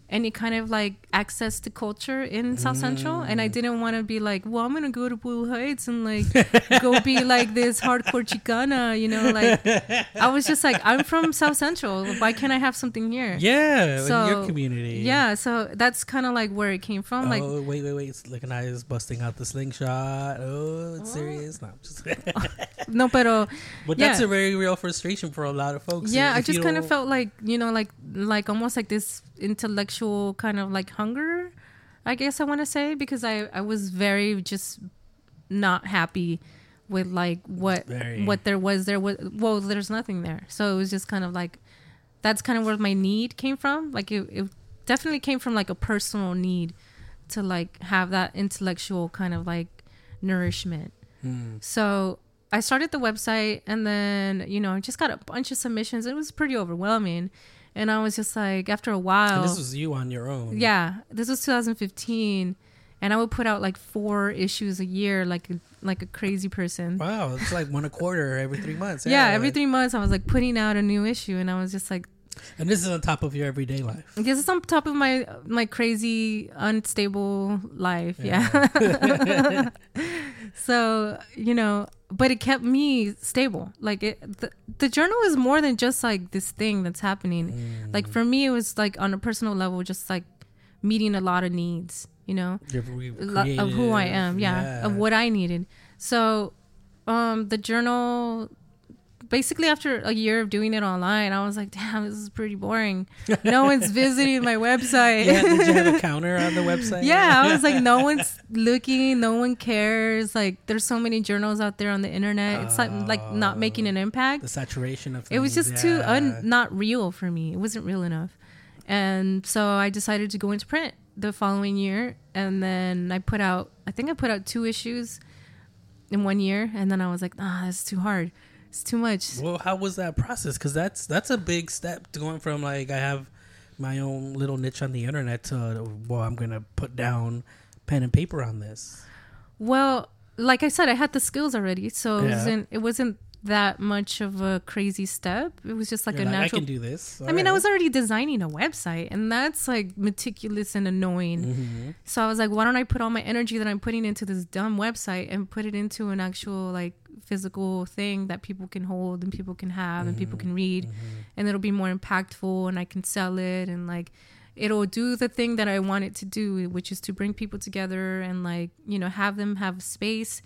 any kind of like access to culture in South Central, and I didn't want to be like, well, I'm gonna go to Blue Heights and like go be like this hardcore Chicana, you know, like I was just like, I'm from South Central, why can't I have something here? Yeah, So, in your community. Yeah, so that's kind of like where it came from. Oh, Like, wait, wait, wait. It's like an eye is busting out the slingshot. Oh, it's serious. No, I'm just no, pero But yeah. that's a very real frustration for a lot of folks. yeah, If I you just kind of don't- felt like, you know, like like almost like this intellectual kind of like hunger, I guess I want to say, because I I was very just not happy with like what Very. what there was there was well there's nothing there, so it was just kind of like that's kind of where my need came from. Like it, it definitely came from like a personal need to like have that intellectual kind of like nourishment. Hmm. So I started the website, and then, you know, I just got a bunch of submissions. It was pretty overwhelming. And I was just like, after a while. And this was you on your own. Yeah. This was two thousand fifteen. And I would put out like four issues a year, like a, like a crazy person. Wow, it's like one a quarter every three months. Yeah, every three months I was like putting out a new issue. And I was just like, And this is on top of your everyday life. this is on top of my my crazy, unstable life. Yeah. So, you know, but it kept me stable. Like it, the, the journal is more than just like this thing that's happening. Mm. Like for me, it was like on a personal level, just like meeting a lot of needs, you know, You're re- a lot of who I am. Yeah, yeah. of what I needed. So, um, the journal, basically after a year of doing it online, I was like, damn, this is pretty boring. No one's visiting my website. Yeah, did you have a counter on the website? Yeah, I was like, no one's looking, no one cares. Like, there's so many journals out there on the internet. It's like like not making an impact. The saturation of It was things, just too yeah. un, not real for me. It wasn't real enough. And so I decided to go into print the following year, and then I put out, I think I put out two issues in one year, and then I was like, ah, that's too hard. It's too much. Well, how was that process? Because that's that's a big step to going from like I have my own little niche on the internet to well, I'm gonna put down pen and paper on this. Well, like I said, I had the skills already, so it Yeah. wasn't it wasn't that much of a crazy step. It was just like You're a like, natural. I can do this. I mean, I was already designing a website, and that's like meticulous and annoying. Mm-hmm. So I was like, why don't I put all my energy that I'm putting into this dumb website and put it into an actual like physical thing that people can hold and people can have Mm-hmm. and people can read, and it'll be more impactful, and I can sell it, and like it'll do the thing that I want it to do, which is to bring people together and like, you know, have them have space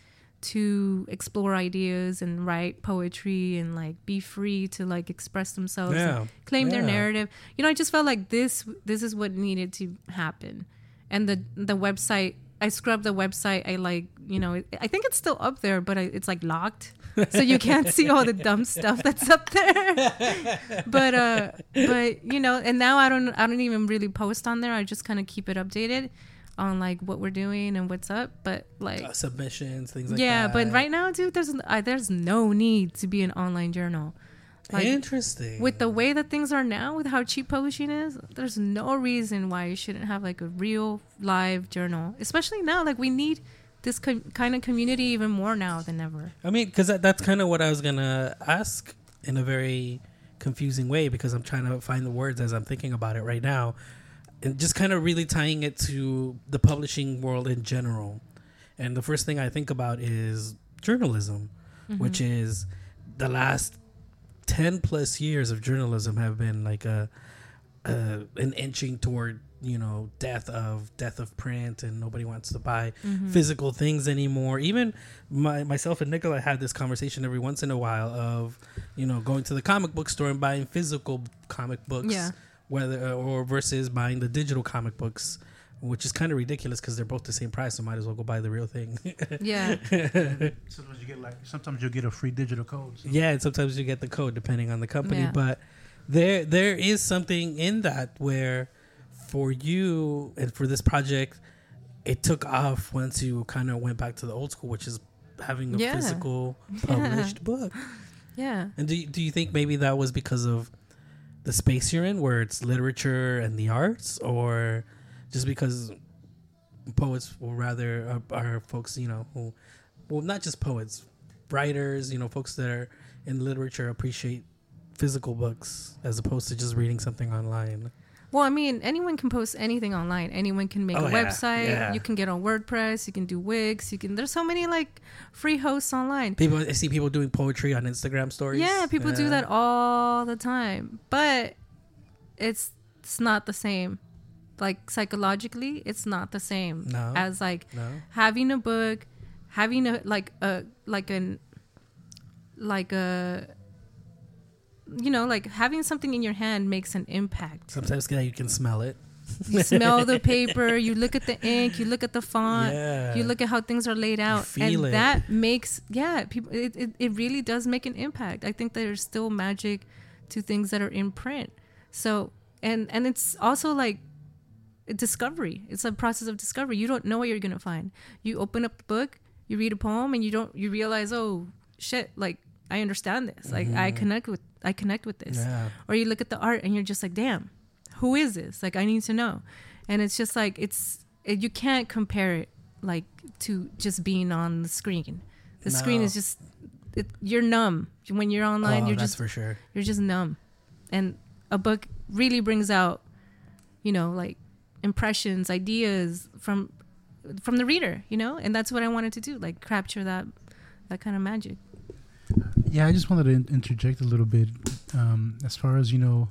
to explore ideas and write poetry and like be free to like express themselves Yeah. and claim their Yeah. narrative. You know, I just felt like this this is what needed to happen. And the the website, I scrubbed the website. I like, you know, I think it's still up there, but I, it's like locked. So you can't see all the dumb stuff that's up there. but uh but you know, and now I don't I don't even really post on there. I just kind of keep it updated on like what we're doing and what's up. But like Uh, submissions, things like yeah, that. but right now, dude, there's uh, there's no need to be an online journal. Like, Interesting. with the way that things are now, with how cheap publishing is, there's no reason why you shouldn't have like a real live journal. Especially now, like we need this com- kind of community even more now than ever. I mean, because that, that's kind of what I was gonna ask in a very confusing way, because I'm trying to find the words as I'm thinking about it right now, and just kind of really tying it to the publishing world in general. And the first thing I think about is journalism, Mm-hmm. which is the last ten plus years of journalism have been like a, a an inching toward, you know, death of death of print, and nobody wants to buy Mm-hmm. physical things anymore. Even my, myself and Nicola had this conversation every once in a while of, you know, going to the comic book store and buying physical comic books, Yeah. whether or versus buying the digital comic books, which is kind of ridiculous because they're both the same price, so might as well go buy the real thing. Yeah. Sometimes you get like sometimes you'll get a free digital code. So. Yeah, and sometimes you get the code depending on the company, Yeah. but there there is something in that where for you and for this project, it took off once you kind of went back to the old school, which is having a Yeah. physical published book. Yeah. And do you, do you think maybe that was because of the space you're in, where it's literature and the arts, or just because poets will rather are, are folks, you know, who, well, not just poets, writers, you know, folks that are in literature appreciate physical books as opposed to just reading something online? Well, I mean, anyone can post anything online. Anyone can make Oh, a yeah, website. yeah. You can get on WordPress. You can do Wix. You can. There's so many like free hosts online. People, I see people doing poetry on Instagram stories. Yeah, people do Yeah. that all the time. But it's it's not the same. Like psychologically, it's not the same No. as like No. having a book, having a like a like an like a you know like having something in your hand makes an impact. Sometimes yeah, you can smell it. You smell the paper, you look at the ink, you look at the font, Yeah. you look at how things are laid out, feel and it. that makes yeah people it, it, it really does make an impact. I think there's still magic to things that are in print. So and and it's also like a discovery. It's a process of discovery. You don't know what you're gonna find. You open up the book, you read a poem, and you don't you realize, oh shit, like I understand this. Like I connect with I connect with this. Yeah. Or you look at the art and you're just like, damn, who is this? Like I need to know. And it's just like it's it, you can't compare it like to just being on the screen. The screen No. is just it, you're numb when you're online. Oh, you're that's just for sure. you're just numb. And a book really brings out, you know, like impressions, ideas from from the reader, you know? And that's what I wanted to do, like capture that that kind of magic. Yeah, I just wanted to in- interject a little bit um, as far as, you know,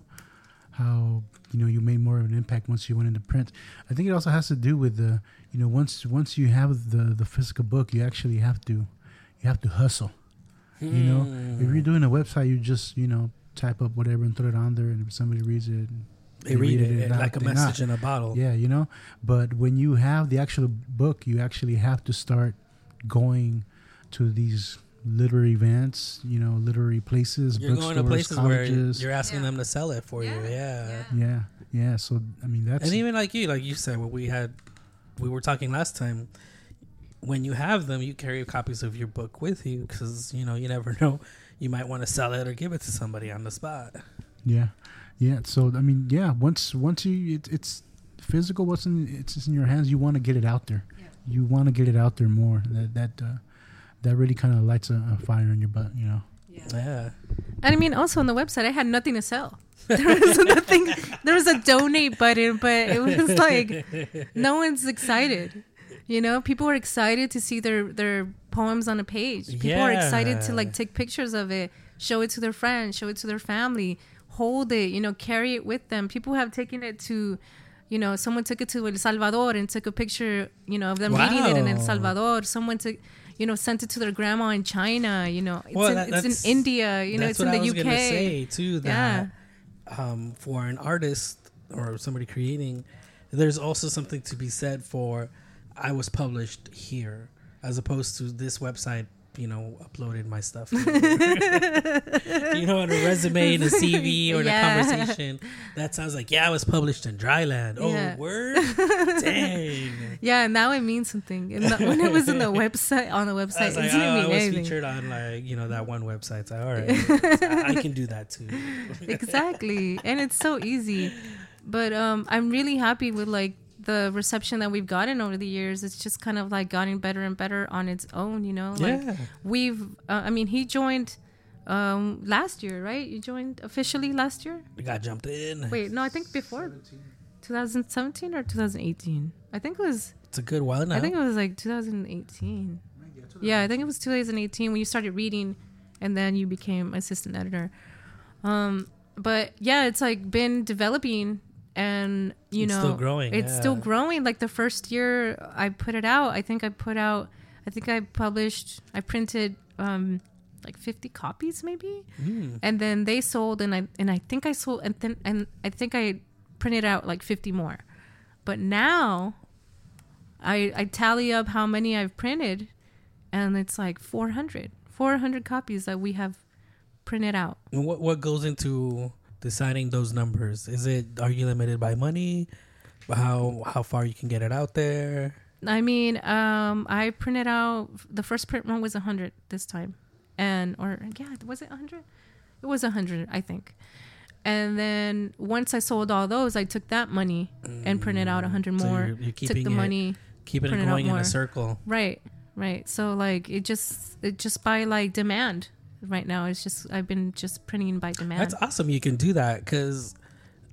how, you know, you made more of an impact once you went into print. I think it also has to do with the, you know, once once you have the, the physical book, you actually have to, you have to hustle. You know, Hmm. if you're doing a website, you just, you know, type up whatever and throw it on there, and if somebody reads it, They read it, and not- like a they message not. in a bottle. Yeah, you know. But when you have the actual book, you actually have to start going to these literary events, you know, literary places, You're going to bookstores, places colleges. where you're asking Yeah. them to sell it for you. Yeah. yeah, yeah. So I mean, that's And even like you, like you said, when we had, we were talking last time, when you have them, you carry copies of your book with you because, you know, you never know. You might want to sell it or give it to somebody on the spot. yeah, yeah. So I mean, yeah. Once once you it, it's physical, what's in it's in your hands. You want to get it out there. Yeah. You want to get it out there more. That that uh, that really kind of lights a, a fire in your butt. You know. Yeah. And I mean, also on the website, I had nothing to sell. There was nothing. There was a donate button, but it was like no one's excited. You know, people are excited to see their their poems on a page. People are excited to like Yeah. take pictures of it, show it to their friends, show it to their family, hold it. You know, carry it with them. People have taken it to, you know, someone took it to El Salvador and took a picture, you know, of them reading it in El Wow. Salvador. Someone took. You know, sent it to their grandma in China. You know, it's, Well, in, that- it's that's- in India. You know, That's it's in what the I was U K. gonna say too. Yeah. That um, for an artist or somebody creating, there's also something to be said for I was published here, as opposed to this website. You know, uploaded my stuff. you know, in a resume, in a C V, or in Yeah. a conversation. That sounds like yeah, I was published in Dryland. Oh, Yeah. word, dang. Yeah, now it means something. And the, when it was in the website, on the I website, was it like, didn't oh, I mean was anything. featured on like you know that one website. So, all right, I, I can do that too. Exactly. And it's so easy. But um, I'm really happy with like the reception that we've gotten over the years. It's just kind of like gotten better and better on its own, you know? Like Yeah. we've, uh, I mean, he joined um, last year, right? You joined officially last year? We got jumped in. Wait, no, I think before twenty seventeen or twenty eighteen. I think it was, It's a good while now. I think it was like twenty eighteen. Yeah, I think it was twenty eighteen when you started reading and then you became assistant editor. Um, but yeah, it's like been developing and you It's know, still growing, it's yeah. still growing. Like the first year I put it out, I think I put out, I think I published, I printed, um, like fifty copies maybe. Mm. And then they sold and I, and I think I sold, and then, and I think I printed out like fifty more. But now I, I tally up how many I've printed and it's like four hundred, four hundred copies that we have printed out. And what what goes into deciding those numbers? Is it are you limited by money? How how far you can get it out there? I mean, um, I printed out, the first print run was one hundred this time. And, or, yeah, was it one hundred? It was one hundred, I think. And then once I sold all those, I took that money and printed out one hundred So more. you're- you're took keeping the it- money. Keeping it Print it out going in more. a circle. Right, right. So, like, it just, it just by, like, demand right now. It's just, I've been just printing by demand. That's awesome. You can do that because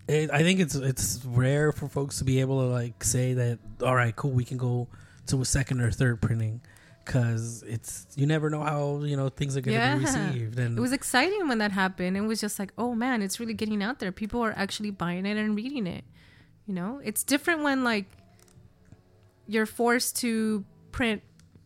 it, I think it's it's rare for folks to be able to like say that. All right, cool, we can go to a second or third printing, because it's you never know how you know things are going to Yeah. be received. And It was exciting when that happened. It was just like, oh man, it's really getting out there. People are actually buying it and reading it. You know, it's different when like you're forced to print,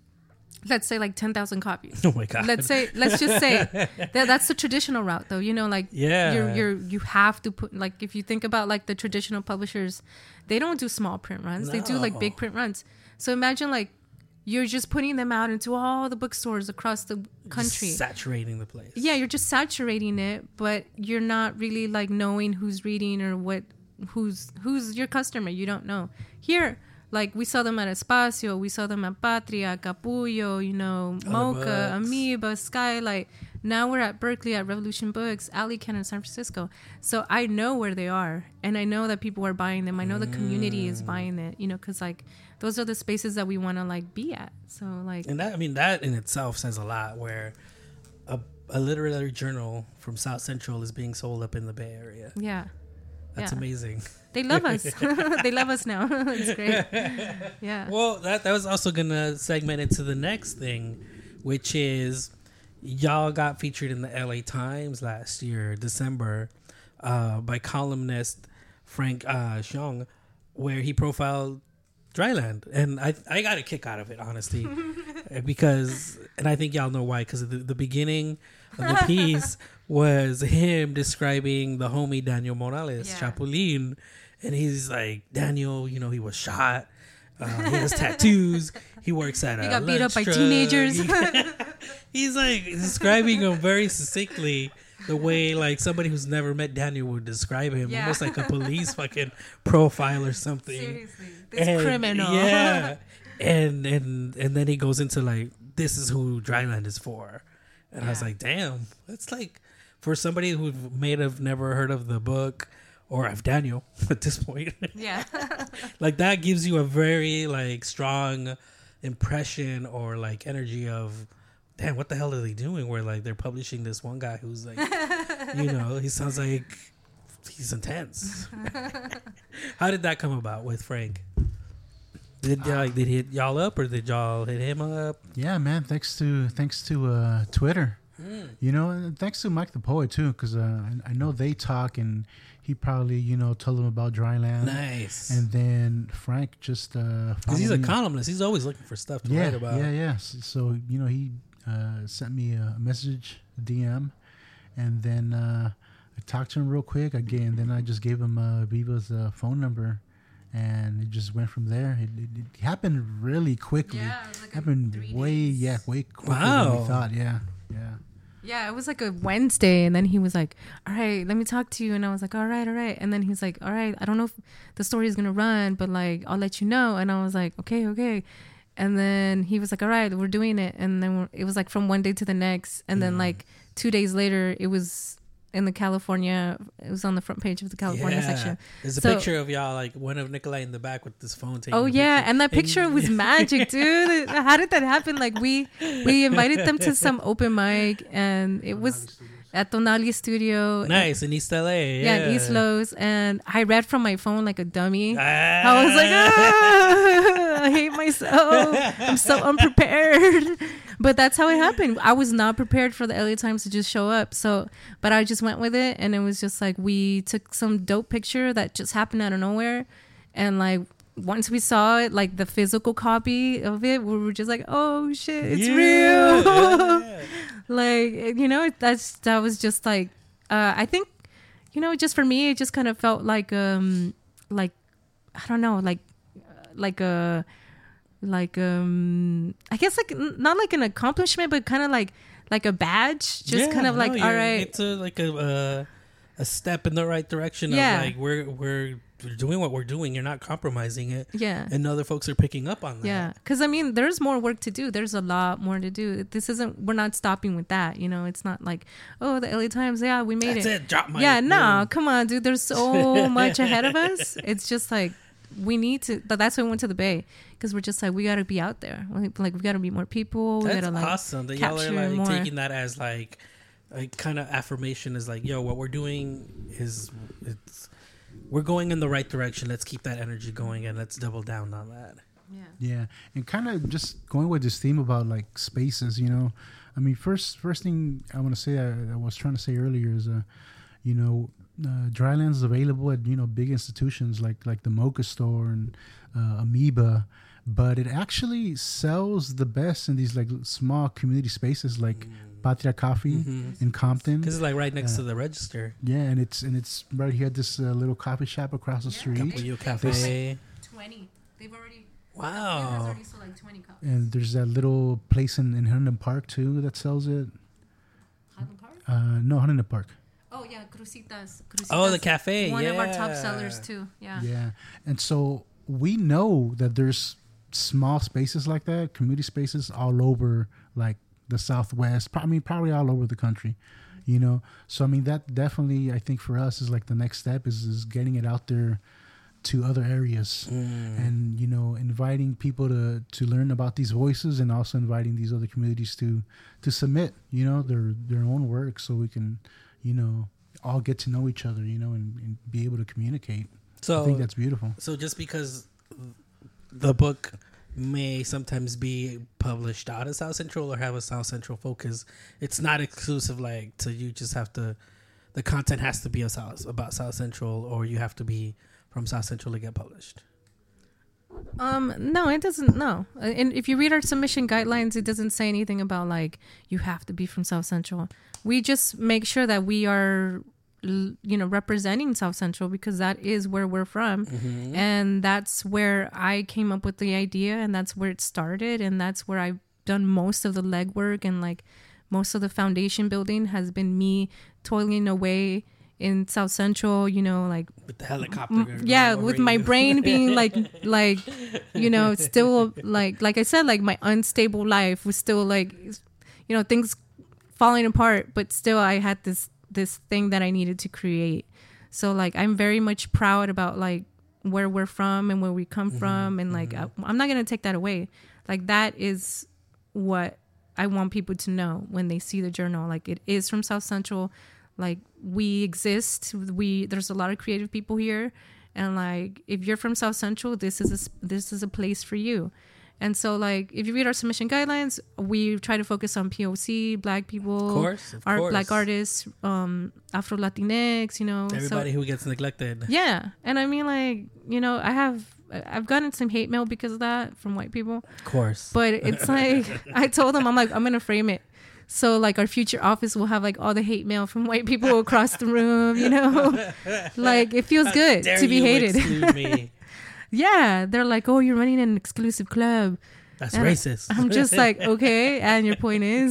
let's say like ten thousand copies. oh my god, Let's say, let's just say that that's the traditional route though. You know, like Yeah. you're, you're, you have to put, like, if you think about like the traditional publishers, they don't do small print runs. They do like No. big print runs. So imagine like you're just putting them out into all the bookstores across the country. saturating the place. Yeah, you're just saturating it, but you're not really like knowing who's reading or what, who's who's your customer. You don't know. Here, like we saw them at Espacio, we saw them at Patria, Capullo, you know, Mocha, books. Amoeba, Skylight. Now we're at Berkeley at Revolution Books, Alley Ken in San Francisco. So I know where they are, and I know that people are buying them. I know the community is buying it, you know, because like those are the spaces that we want to like be at. So like, And that, I mean, that in itself says a lot, where a, a literary journal from South Central is being sold up in the Bay Area. yeah. That's Yeah. amazing. They love us. They love us now. It's great. Yeah. Well, that, that was also going to segment into the next thing, which is y'all got featured in the L A Times last year, December, uh, by columnist Frank uh, Xiong, where he profiled Dryland. And I I got a kick out of it, honestly, because, and I think y'all know why, because the, the beginning of the piece was him describing the homie Daniel Morales, Yeah. Chapulin, and he's like, Daniel, you know, he was shot. Uh, he has tattoos. He works at a He got beat up lunch by truck. teenagers. He- he's like describing him very succinctly, the way like somebody who's never met Daniel would describe him, Yeah. almost like a police fucking profile or something. Seriously. This And- criminal. Yeah. and and and then he goes into like, this is who Dryland is for. And I was Yeah. like, damn, that's like for somebody who may have never heard of the book or of Daniel at this point. Yeah. Like that gives you a very like strong impression or like energy of, damn, what the hell are they doing? Where like they're publishing this one guy who's like, you know, he sounds like he's intense. How did that come about with Frank? Did uh, like did he hit y'all up or did y'all hit him up? Yeah, man. Thanks to thanks to uh, Twitter, Mm. you know, and thanks to Mike the Poet too, because uh, I, I know they talk, and he probably you know told them about Dryland. Nice. And then Frank just uh, Because he's a followed me- columnist, he's always looking for stuff to yeah, write about. Yeah, yeah. So, so you know, he uh, sent me a message, a D M, and then uh, I talked to him real quick. Again, and then I just gave him uh, Viva's uh, phone number, and it just went from there. It, it, it happened really quickly. Yeah, it was like a happened three way, days. yeah, way quicker than Wow. we thought. Yeah, yeah. Yeah, it was like a Wednesday, and then he was like, all right, let me talk to you. And I was like, all right, all right. And then he's like, all right, I don't know if the story is going to run, but like, I'll let you know. And I was like, okay, okay. And then he was like, all right, we're doing it. And then we're, it was like from one day to the next. And then like two days later, it was in the California, it was on the front page of the California Yeah. section. There's a So- picture of y'all, like one of Nikolai in the back with this phone taking Oh a yeah, picture. and that picture was magic, dude. How did that happen? Like we we invited them to some open mic, and it was at Tonali Studio. Nice in East L A. Yeah, Yeah, in East Los, and I read from my phone like a dummy. Ah. I was like, ah, I hate myself. I'm so unprepared. But that's how it happened. I was not prepared for the L A Times to just show up. So, but I just went with it, and it was just like we took some dope picture that just happened out of nowhere, and like once we saw it, like the physical copy of it, we were just like, oh shit, it's Yeah, real. yeah. Like, you know, that's that was just like uh I think, you know, just for me it just kind of felt like um like I don't know, like like a like um I guess like n- not like an accomplishment, but kind of like like a badge, just Yeah, kind of like no, all you're- right. It's a, like a uh, a step in the right direction. Yeah. Of like we're we're we're doing what we're doing. You're not compromising it. Yeah. And other folks are picking up on that. Yeah, because I mean, there's more work to do. There's a lot more to do. This isn't. We're not stopping with that. You know, it's not like, oh, the L A Times. Yeah, we made That's it. it. Drop my Yeah, no, little- come on, dude. There's so much ahead of us. It's just like we need to. But that's why we went to the Bay, because we're just like we got to be out there. Like like, we got to meet more people. We That's gotta like awesome that y'all are capture like more. taking that as like like kind of affirmation is like, yo, what we're doing is it's we're going in the right direction. Let's keep that energy going and let's double down on that. Yeah. Yeah, and kind of just going with this theme about like spaces, you know. I mean, first first thing I want to say, I, I was trying to say earlier is, uh, you know, uh, Drylands is available at, you know, big institutions like like the Mocha Store and uh, Amoeba, but it actually sells the best in these like small community spaces like mm. Patria Coffee mm-hmm. in Compton. Because it's like right next uh, to the register. Yeah, and it's and it's right here at this uh, little coffee shop across the yeah, street. Capullo Cafe. twenty. They've already. Wow. Already sold like twenty cups. And there's that little place in, in Huntington Park too that sells it. Huntington Park? Uh, no, Huntington Park. Oh yeah, Crucitas. Crucitas. Oh, the cafe. One yeah. of our top sellers too. Yeah. Yeah, and so we know that there's small spaces like that, community spaces all over, like the Southwest. I mean, probably all over the country. You know, so I mean that definitely, I think for us is like the next step is is getting it out there to other areas mm. and, you know, inviting people to to learn about these voices and also inviting these other communities to to submit, you know, their their own work so we can, you know, all get to know each other, you know, and, and be able to communicate. So I think that's beautiful. So just because the book may sometimes be published out of South Central or have a South Central focus, it's not exclusive like to you just have to, the content has to be a South, about South Central, or you have to be from South Central to get published. Um, no, it doesn't. No, and if you read our submission guidelines, it doesn't say anything about like you have to be from South Central. We just make sure that we are, you know, representing South Central because that is where we're from, mm-hmm. and that's where I came up with the idea, and that's where it started, and that's where I've done most of the legwork and like most of the foundation building has been me toiling away in South Central, you know, like with the helicopter. M- yeah, with my you. brain being like, like, you know, still like, like I said, like my unstable life was still like, you know, things falling apart, but still I had this, this thing that I needed to create. So like, I'm very much proud about like where we're from and where we come mm-hmm, from. And like, mm-hmm. I, I'm not going to take that away. Like that is what I want people to know when they see the journal. Like it is from South Central. Like we exist, we there's a lot of creative people here, and like if you're from South Central, this is a, this is a place for you. And so like if you read our submission guidelines, we try to focus on P O C, Black people, of course, of art, course. Black artists, um, Afro Latinx, you know, everybody so, who gets neglected. Yeah, and I mean like you know I have. I've gotten some hate mail because of that from white people. Of course. But it's like I told them I'm like I'm gonna frame it. So like our future office will have like all the hate mail from white people across the room, you know, like it feels good to be hated. Yeah. They're like, oh, you're running an exclusive club. That's and racist. I'm just like, okay. And your point is,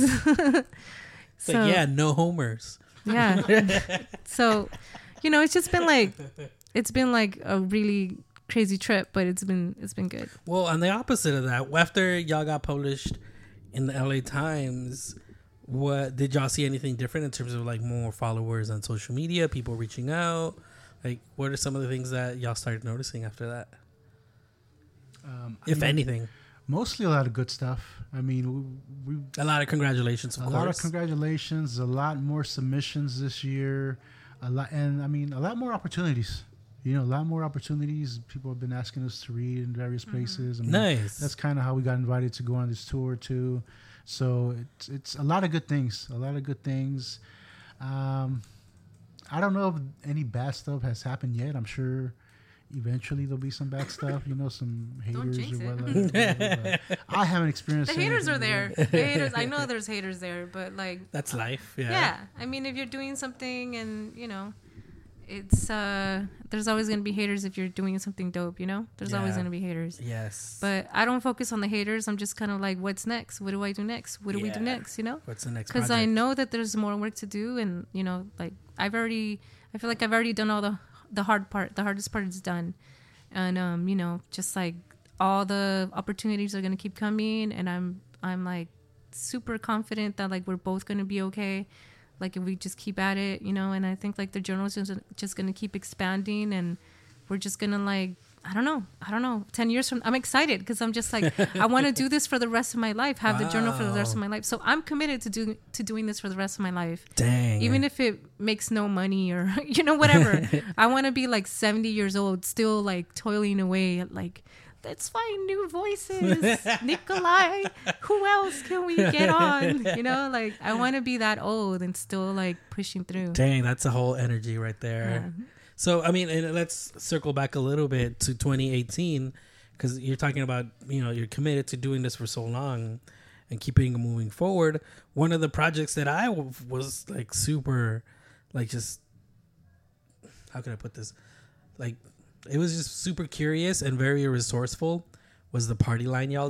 so like, yeah, no homers. Yeah. So, you know, it's just been like, it's been like a really crazy trip, but it's been, it's been good. Well, on the opposite of that, after y'all got published in the L A Times, what did y'all see anything different in terms of like more followers on social media, people reaching out? Like, what are some of the things that y'all started noticing after that? Um, if mean, anything, mostly a lot of good stuff. I mean, we, we a lot of congratulations. Of a course. lot of congratulations. A lot more submissions this year. A lot, and I mean, a lot more opportunities. You know, a lot more opportunities. People have been asking us to read in various places. I mean, nice. That's kind of how we got invited to go on this tour too. So it's it's a lot of good things. A lot of good things. Um, I don't know if any bad stuff has happened yet. I'm sure eventually there'll be some bad stuff. You know, some haters or whatever. I haven't experienced. The haters are there. The haters. I know there's haters there, but like that's life. Yeah. Yeah. I mean, if you're doing something and you know. It's uh there's always gonna be haters if you're doing something dope, you know. There's yeah. always gonna be haters. Yes. But I don't focus on the haters. I'm just kind of like, what's next? What do I do next? What do yeah. we do next? You know. What's the next? Because I know that there's more work to do, and you know, like I've already, I feel like I've already done all the the hard part. The hardest part is done, and um, you know, just like all the opportunities are gonna keep coming, and I'm I'm like super confident that like we're both gonna be okay. Like if we just keep at it, you know, and I think like the journal is just, just going to keep expanding and we're just going to like, I don't know. I don't know. ten years from, I'm excited because I'm just like, I want to do this for the rest of my life, have wow. the journal for the rest of my life. So I'm committed to do, to doing this for the rest of my life. Dang. Even if it makes no money or, you know, whatever. I want to be like seventy years old, still like toiling away at like, let's find new voices. Nikolai, who else can we get on? You know, like I want to be that old and still like pushing through. Dang, that's a whole energy right there. Yeah. So, I mean, and let's circle back a little bit to twenty eighteen, because you're talking about, you know, you're committed to doing this for so long and keeping it moving forward. One of the projects that I w- was like super, like just, how can I put this? Like, it was just super curious and very resourceful was the party line y'all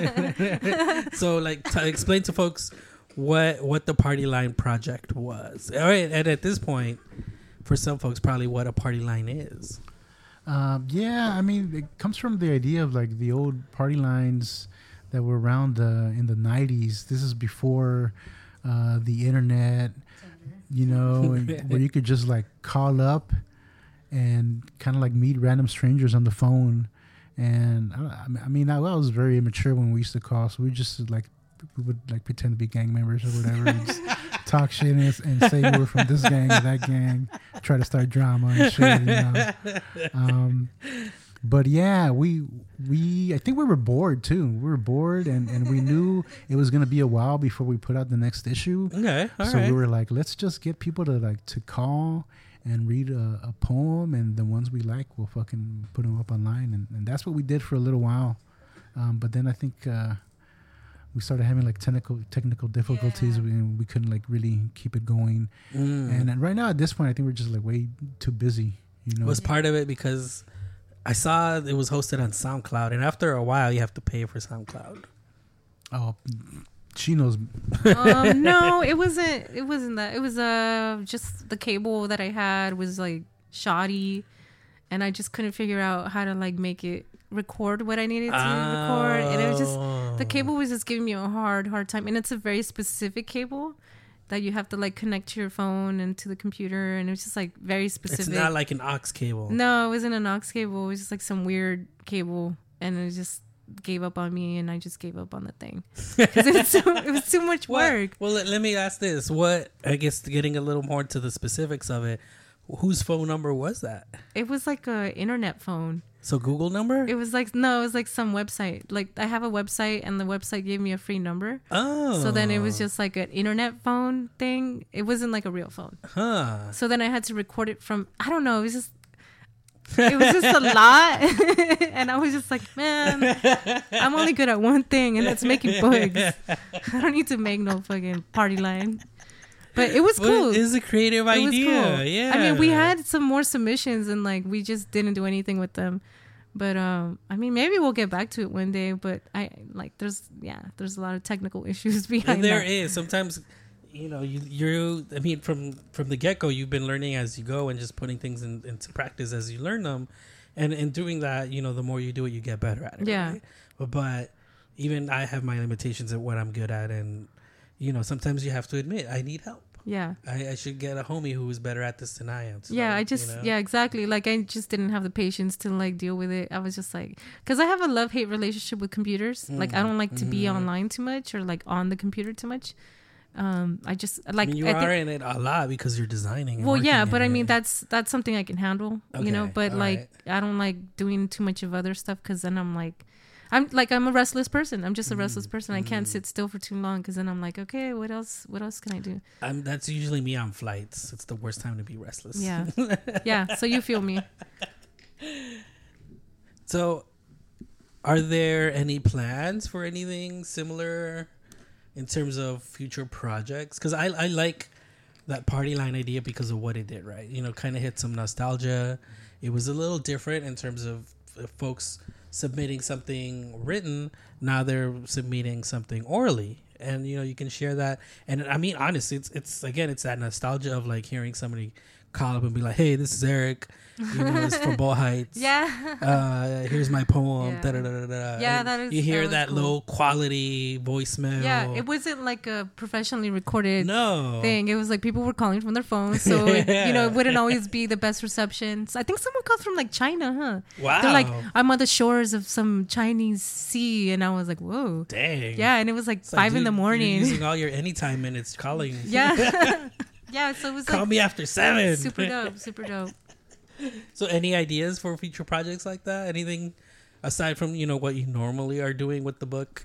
did. So, like, t- explain to folks what what the party line project was. All right, and at this point, for some folks, probably what a party line is. Um, yeah, I mean, it comes from the idea of like the old party lines that were around uh, in the nineties. This is before uh, the internet, you know, where you could just like call up and kind of like meet random strangers on the phone. And I, I mean, I, I was very immature when we used to call, so we just like we would like pretend to be gang members or whatever. And just talk shit and, and say we're from this gang or that gang, try to start drama and shit, you know. Um, but yeah, we we I think we were bored too. We were bored, and, and we knew it was gonna be a while before we put out the next issue. Okay, all so right. we were like, let's just get people to like to call and read a, a poem, and the ones we like, we'll fucking put them up online, and, and that's what we did for a little while. Um, but then I think. Uh, We started having like technical technical difficulties. Yeah. We, we couldn't like really keep it going. Mm. And, and right now at this point, I think we're just like way too busy. You know, was part of it because I saw it was hosted on SoundCloud, and after a while, you have to pay for SoundCloud. Oh, she knows. um, no, it wasn't. It wasn't that. It was uh just the cable that I had was like shoddy, and I just couldn't figure out how to like make it record what I needed to oh. record, and it was just the cable was just giving me a hard hard time, and it's a very specific cable that you have to like connect to your phone and to the computer, and it was just like very specific. It's not like an aux cable. No, it wasn't an aux cable. It was just like some weird cable, and it just gave up on me, and I just gave up on the thing because it was so, it was too much work. Well, let, let me ask this: what I guess getting a little more to the specifics of it, whose phone number was that? It was like a internet phone. So Google number? It was like, no, it was like some website. Like I have a website, and the website gave me a free number. Oh. So then it was just like an internet phone thing. It wasn't like a real phone. Huh. So then I had to record it from, I don't know, it was just, it was just a lot. And I was just like, man, I'm only good at one thing, and that's making books. I don't need to make no fucking party line. But it was cool. It is a creative it idea. Was cool. Yeah. I mean, we had some more submissions, and like we just didn't do anything with them. But um, I mean, maybe we'll get back to it one day. But I like there's yeah, there's a lot of technical issues behind. There that. is sometimes, you know, you you I mean, from from the get go, you've been learning as you go and just putting things in, into practice as you learn them, and in doing that, you know, the more you do it, you get better at it. Yeah. Right? But, but even I have my limitations at what I'm good at, and you know, sometimes you have to admit I need help. Yeah, I, I should get a homie who is better at this than I am. So, yeah, I just, you know? yeah, exactly. Like, I just didn't have the patience to, like, deal with it. I was just, like, because I have a love-hate relationship with computers. Mm. Like, I don't like to mm. be online too much or, like, on the computer too much. Um, I just, like... I mean, you I are think, in it a lot because you're designing. Well, yeah, but I it. mean, that's that's something I can handle, okay, you know? But, like, right. I don't like doing too much of other stuff because then I'm, like... I'm like I'm a restless person. I'm just a restless person. I can't sit still for too long because then I'm like, okay, what else? What else can I do? I'm, that's usually me on flights. It's the worst time to be restless. Yeah, yeah. So you feel me. So, are there any plans for anything similar in terms of future projects? Because I I like that party line idea because of what it did. Right, you know, kind of hit some nostalgia. It was a little different in terms of uh, folks submitting something written. Now they're submitting something orally, and you know, you can share that. And I mean, honestly, it's it's again, it's that nostalgia of like hearing somebody call up and be like, "Hey, this is Eric. You know, it's from Ball Heights. Yeah. Uh, here's my poem." Yeah. Da, da, da, da, da. Yeah, And that is- You hear that that, was cool. low quality voicemail. Yeah, it wasn't like a professionally recorded no thing. It was like people were calling from their phones, so Yeah. you know it wouldn't always be the best reception. So I think someone called from like China, huh? Wow. They're like, I'm on the shores of some Chinese sea, and I was like, whoa. Dang. Yeah, and it was like It's like, five in dude, the you're morning. using all your anytime minutes calling. Yeah, yeah. So it was Call like me after seven. super dope, super dope. So, any ideas for future projects like that? Anything aside from you know what you normally are doing with the book?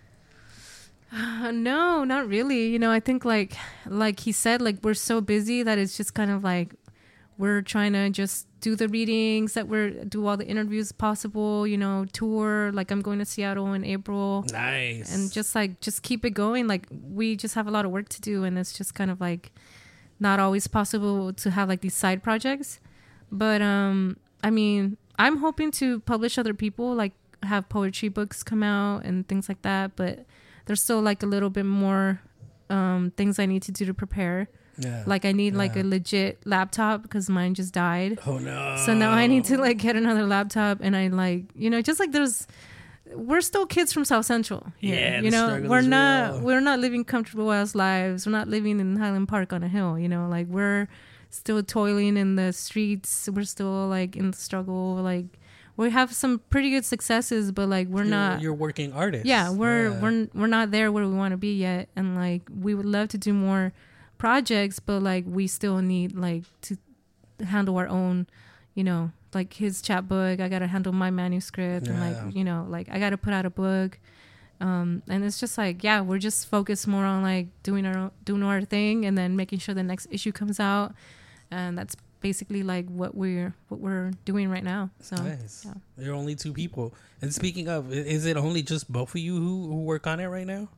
Uh, no, not really. You know, I think like like he said, like we're so busy that it's just kind of like we're trying to just do the readings, that we're do all the interviews possible. You know, tour. Like I'm going to Seattle in April. Nice. And just like just keep it going. Like we just have a lot of work to do, and it's just kind of like not always possible to have like these side projects. But um I mean, I'm hoping to publish other people, like have poetry books come out and things like that, but there's still like a little bit more um things I need to do to prepare. yeah. Like I need like Yeah. a legit laptop because mine just died. Oh no. So now I need to like get another laptop, and I like, you know, just like there's we're still kids from South Central. here, Yeah, you the know, struggle we're is not real. we're not living comfortable ass lives. We're not living in Highland Park on a hill. You know, like we're still toiling in the streets. We're still like in the struggle. Like we have some pretty good successes, but like we're you're, not. You're working artist. Yeah, we're Yeah. we're we're not there where we want to be yet, and like we would love to do more projects, but like we still need like to handle our own, you know, like his chapbook. I gotta handle my manuscript, and Yeah. like you know, like I gotta put out a book. Um, and it's just like, yeah, we're just focused more on like doing our own, doing our thing, and then making sure the next issue comes out, and that's basically like what we're what we're doing right now. So Nice. yeah. There are only two people. And speaking of, i- is it only just both of you who, who work on it right now?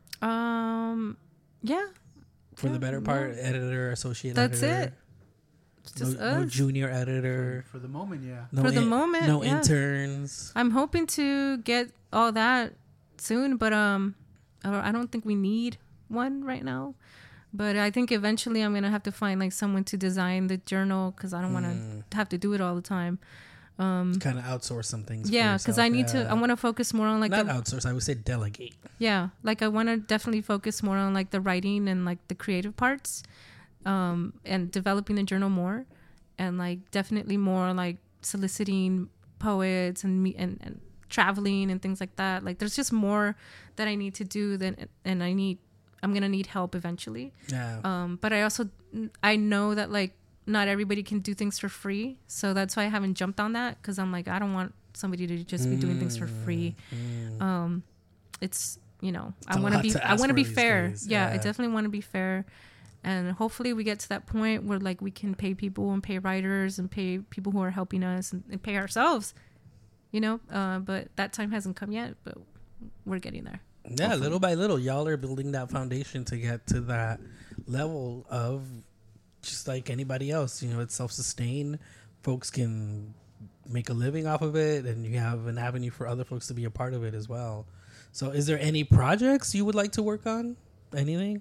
Um, yeah, For the Yeah, better part, editor, associate That's editor. it. It's just no, no us. junior editor. For the moment, yeah. No For the in- moment, no yeah. interns. I'm hoping to get all that soon, but um, I don't- I don't think we need one right now. But I think eventually I'm gonna have to find like someone to design the journal, because I don't want Mm. to have to do it all the time. Um, Kind of outsource some things. for yeah, because yourself, I need yeah. to. I want to focus more on like Not the outsource. I would say delegate. yeah, like I want to definitely focus more on like the writing and like the creative parts, um, and developing the journal more, and like definitely more like soliciting poets and me and, and traveling and things like that. Like there's just more that I need to do than, and I need, I'm gonna need help eventually. Yeah. Um, but I also I know that like not everybody can do things for free, so that's why I haven't jumped on that, because I'm like I don't want somebody to just be doing things for free. Mm. Um, it's you know It's I a want to lot be to I ask want to for be these fair. days. Yeah, I Yeah. definitely want to be fair, and hopefully we get to that point where like we can pay people and pay writers and pay people who are helping us and, and pay ourselves. You know, uh, but that time hasn't come yet. But we're getting there. Yeah, little by little, y'all are building that foundation to get to that level of just like anybody else. You know, it's self-sustained. Folks can make a living off of it, and you have an avenue for other folks to be a part of it as well. So, is there any projects you would like to work on? Anything?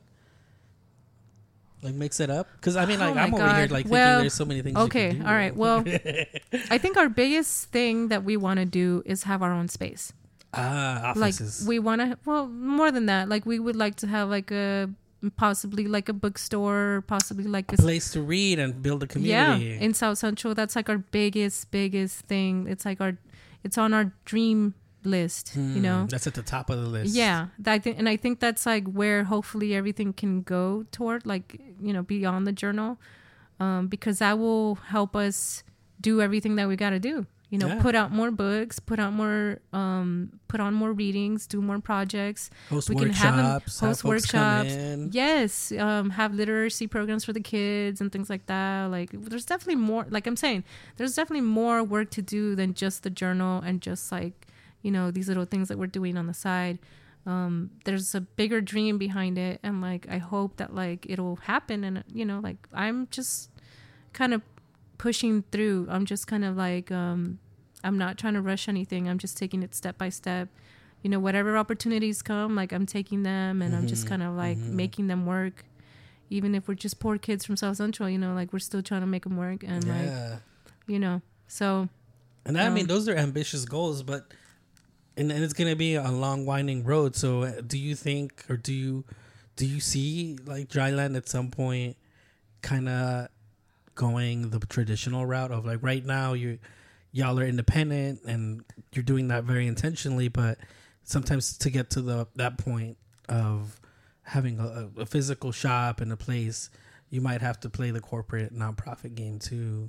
Like mix it up? Because I mean, Oh like my I'm over here God. like Well, thinking there's so many things. okay, you can do. all right, well, I think our biggest thing that we want to do is have our own space. ah, Like offices. we want to, well, more than that. Like we would like to have like a possibly like a bookstore, possibly like a place to read and build a community. yeah in South Central. That's like our biggest, biggest thing. It's like our, it's on our dream list. You Hmm, know, that's at the top of the list. yeah. That, I think, and I think that's like where hopefully everything can go toward, like you know, beyond the journal, um, because that will help us do everything that we got to do. You know, Yeah. put out more books, put out more, um, put on more readings, do more projects. Host We can have 'em- workshops, have host folks come workshops. in. Yes, um, have literacy programs for the kids and things like that. Like, there's definitely more. Like I'm saying, there's definitely more work to do than just the journal and just like, you know, these little things that we're doing on the side. Um, there's a bigger dream behind it, and like I hope that like it'll happen. And you know, like I'm just kind of pushing through. I'm just kind of like, um, I'm not trying to rush anything. I'm just taking it step by step. You know, whatever opportunities come, like I'm taking them, and I'm just Mhm, kind of like mhm. making them work. even if we're just poor kids from South Central, you know, like we're still trying to make them work and like, Yeah. you know, so. And I mean, Um, those are ambitious goals, but and, and it's gonna be a long, winding road. So, uh, do you think, or do you, do you see like Dryland at some point, kind of going the traditional route of like right now you, y'all are independent and you're doing that very intentionally, but sometimes to get to the that point of having a, a physical shop and a place, you might have to play the corporate nonprofit game too.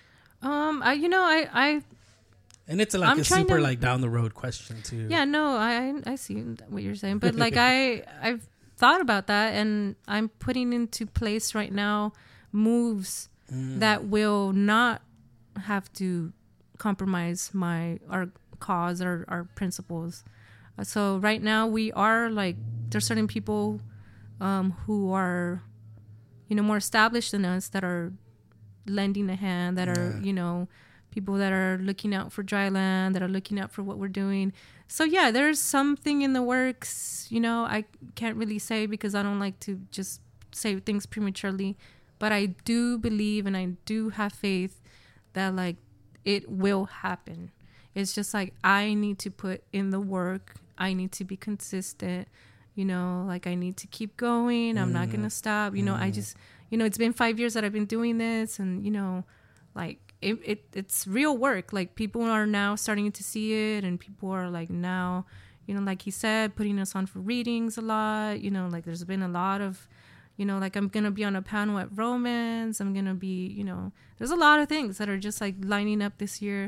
Um, I you know I I. And it's like I'm a trying super to- like down the road question too. Yeah, no, I I see what you're saying, but like I I've thought about that, and I'm putting into place right now moves Mm. that will not have to compromise my our cause or our principles. Uh, So right now we are like there's certain people um, who are you know more established than us that are lending a hand, that are Yeah. you know people that are looking out for Dryland, that are looking out for what we're doing. So yeah, there's something in the works. You know, I can't really say because I don't like to just say things prematurely, but I do believe and I do have faith that like it will happen. It's just like I need to put in the work. I need to be consistent. You know, like I need to keep going. I'm not gonna stop. You know, I just you know it's been five years that I've been doing this, and you know, like. It, it it's real work. Like people are now starting to see it, and people are like now, you know, like he said, putting us on for readings a lot. You know, like there's been a lot of, you know, like I'm gonna be on a panel at Romance. I'm gonna be, you know, there's a lot of things that are just like lining up this year,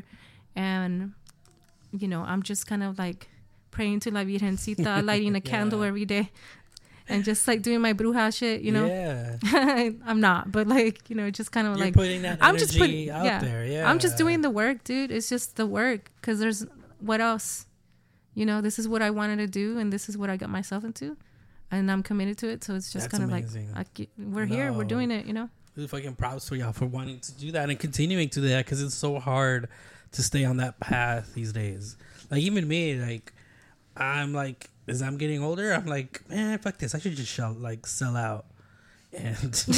and you know, I'm just kind of like praying to La Virgencita, lighting a Yeah. candle every day. And just like doing my bruja shit, you know. Yeah. I'm not, but like, you know, just kind of You're like putting that I'm energy just putting out yeah, there. Yeah. I'm just doing the work, dude. It's just the work because there's what else, you know. This is what I wanted to do, and this is what I got myself into, and I'm committed to it. So it's just That's kind of amazing. like I get, we're here, we're No. doing it, you know. Really fucking props for y'all for wanting to do that and continuing to do that because it's so hard to stay on that path these days. Like even me, like I'm like as I'm getting older, I'm like, man, fuck this. I should just shell, like sell out. And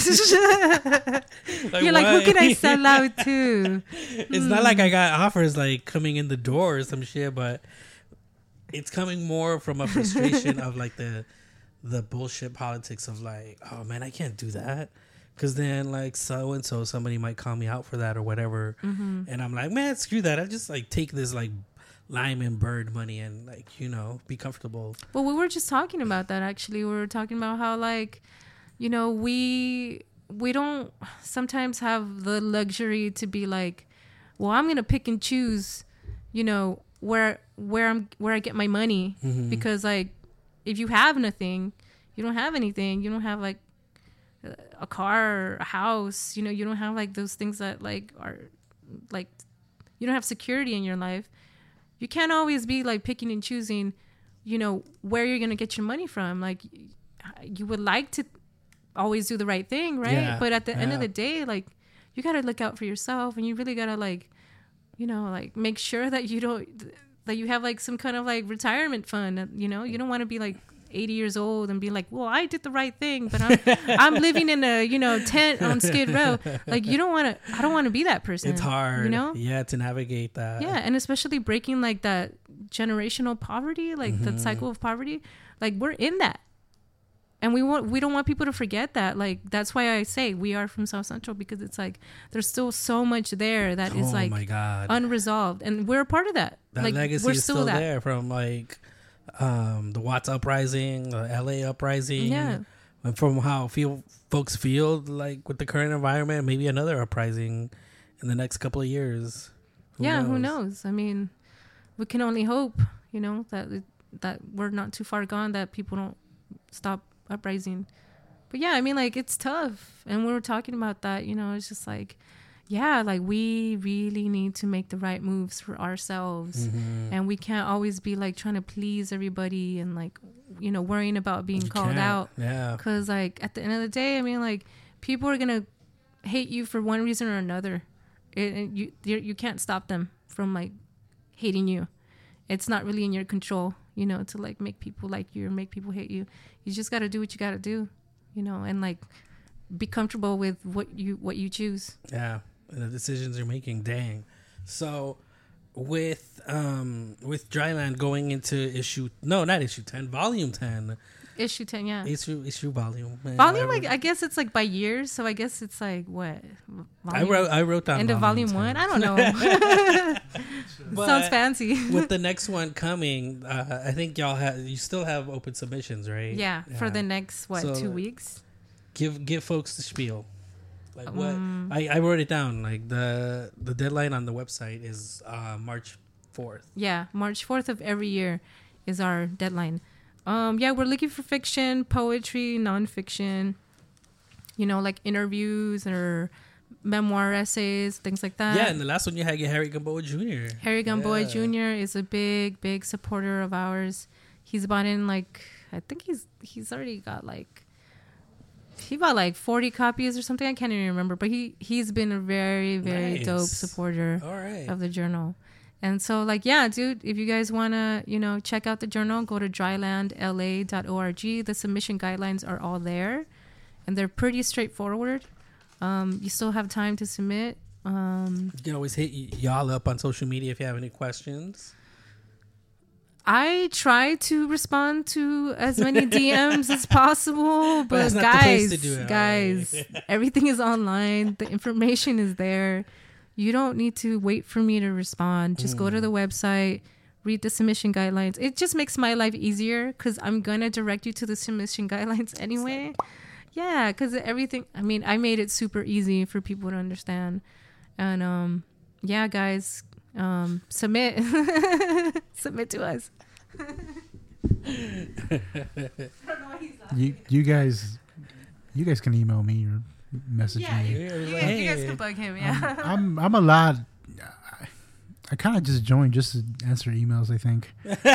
like, You're like, who what? can I sell out to? It's not like I got offers like coming in the door or some shit, but it's coming more from a frustration of like the the bullshit politics of like, oh man, I can't do that. Cause then like so and so somebody might call me out for that or whatever, Mm-hmm. and I'm like, man, screw that. I just like take this like lime and bird money and like you know be comfortable. Well, we were just talking about that actually. We were talking about how like, you know, we we don't sometimes have the luxury to be like, well, I'm gonna pick and choose, you know, where where I'm where I get my money Mhm. because like if you have nothing, you don't have anything. You don't have like a car or a house. You know, you don't have like those things that like are like you don't have security in your life. You can't always be like picking and choosing, you know, where you're going to get your money from. Like you would like to always do the right thing, right? Yeah, But at the end of yeah. the day, like you got to look out for yourself, and you really got to like, you know, like make sure that you don't, that you have like some kind of like retirement fund, you know, you don't want to be like eighty years old and be like, well, I did the right thing, but I'm, I'm living in a, you know, tent on Skid Row. Like you don't want to, I don't want to be that person. It's hard, you know? yeah, to navigate that. Yeah, and especially breaking like that generational poverty, like Mm-hmm. that cycle of poverty. Like we're in that, and we want we don't want people to forget that. Like that's why I say we are from South Central, because it's like there's still so much there that is Oh like my god, unresolved, and we're a part of that. that like legacy we're is still, that. there from like um, the Watts uprising, the L A uprising. Yeah. And from how feel folks feel like with the current environment, maybe another uprising in the next couple of years. Who yeah, knows? who knows? I mean, we can only hope, you know, that it, that we're not too far gone, that people don't stop uprising. But yeah, I mean, like it's tough, and we were talking about that. You know, it's just like, yeah, like we really need to make the right moves for ourselves, Mhm. and we can't always be like trying to please everybody and like, you know, worrying about being You called can't. out. Yeah. Because like at the end of the day, I mean, like people are gonna hate you for one reason or another. It, it, you you're, you can't stop them from like hating you. It's not really in your control, you know, to like make people like you or make people hate you. You just got to do what you got to do, you know. And like be comfortable with what you what you choose. Yeah, and the decisions you're making. Dang. So with um with Dryland going into issue no not issue ten, volume ten. Issue ten, yeah. Issue issue volume. Volume, like I guess it's like by years, so I guess it's like what? I wrote I wrote down end of volume ten. one. I don't know. Sounds fancy. With the next one coming, uh, I think y'all have you still have open submissions, right? Yeah, yeah. For the next what so two weeks? Give give folks the spiel. Like what um, I, I wrote it down. Like the the deadline on the website is uh, March fourth. Yeah, March fourth of every year is our deadline. Um, yeah, we're looking for fiction, poetry, nonfiction, you know, like interviews or memoir essays, things like that. Yeah, and the last one you had, your Harry Gamboa Junior Harry Gamboa yeah. Junior is a big, big supporter of ours. He's bought in like, I think he's he's already got like, he bought like forty copies or something. I can't even remember, but he, he's been a very, very nice. dope supporter All right. of the journal. And so, like, yeah, dude, if you guys want to, you know, check out the journal, go to dryland l a dot org. The submission guidelines are all there, and they're pretty straightforward. Um, you still have time to submit. Um, you can always hit y- y'all up on social media if you have any questions. I try to respond to as many D Ms as possible, but that's not the place guys, to do it. guys, everything is online. The information is there. You don't need to wait for me to respond. Just mm. go to the website, read the submission guidelines. It just makes my life easier because I'm going to direct you to the submission guidelines anyway. Yeah, because everything, I mean, I made it super easy for people to understand. And um, yeah, guys, um, submit. Submit to us. you, you guys, you guys can email me or message yeah, me. You, you, you guys can bug him. Yeah, I'm I'm, I'm a lot. I, I kind of just joined just to answer emails. I think.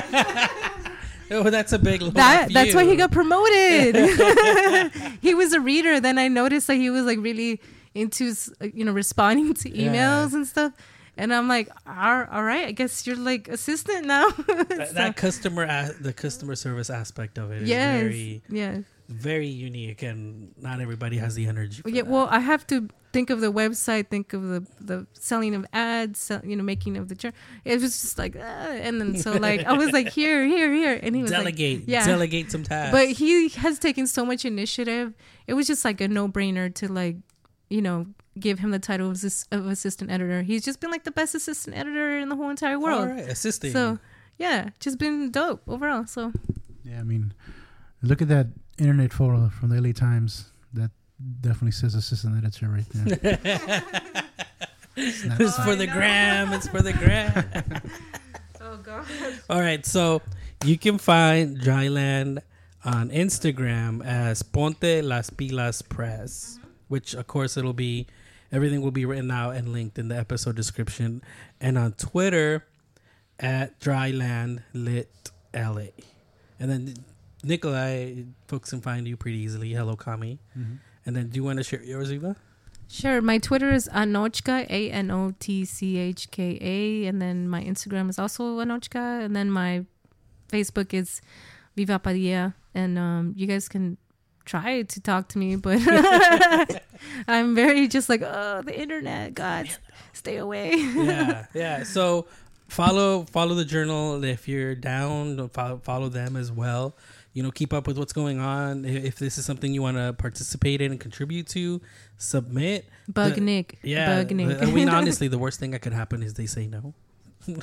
Oh, that's a big that. That's you. Why he got promoted. He was a reader. Then I noticed that he was like really into you know responding to emails yeah. and stuff. And I'm like, all, all right, I guess you're like assistant now. that, so. that customer, the customer service aspect of it is yes, very, yes. very unique, and not everybody has the energy. For yeah, that. well, I have to think of the website, think of the the selling of ads, sell, you know, making of the journal. It was just like, uh, and then so like I was like, here, here, here, and he was delegate, like, yeah, delegate some tasks. But he has taken so much initiative. It was just like a no brainer to like, you know. Give him the title of, of assistant editor. He's just been like the best assistant editor in the whole entire world. All right, assisting. So, yeah, just been dope overall. So, yeah, I mean, look at that internet photo from the L A Times. That definitely says assistant editor right there. It's oh, for the gram. It's for the gram. Oh God. All right, so you can find Dryland on Instagram as Ponte Las Pilas Press, mm-hmm. which of course it'll be. Everything will be written out and linked in the episode description. And on Twitter, at Dryland Lit L A. And then, Nikolai, folks can find you pretty easily. Hello, Kami. Mm-hmm. And then, do you want to share yours, Eva? Sure. My Twitter is Anochka, A N O T C H K A. And then my Instagram is also Anochka. And then my Facebook is Viva Padilla. And um, you guys can try to talk to me, but I'm very just like, oh, the internet, God, stay away. yeah, yeah. So follow follow the journal if you're down. Follow, follow them as well. You know, keep up with what's going on. If this is something you want to participate in and contribute to, submit. Bug the, Nick. Yeah. Bug Nick. I mean, honestly, the worst thing that could happen is they say no. and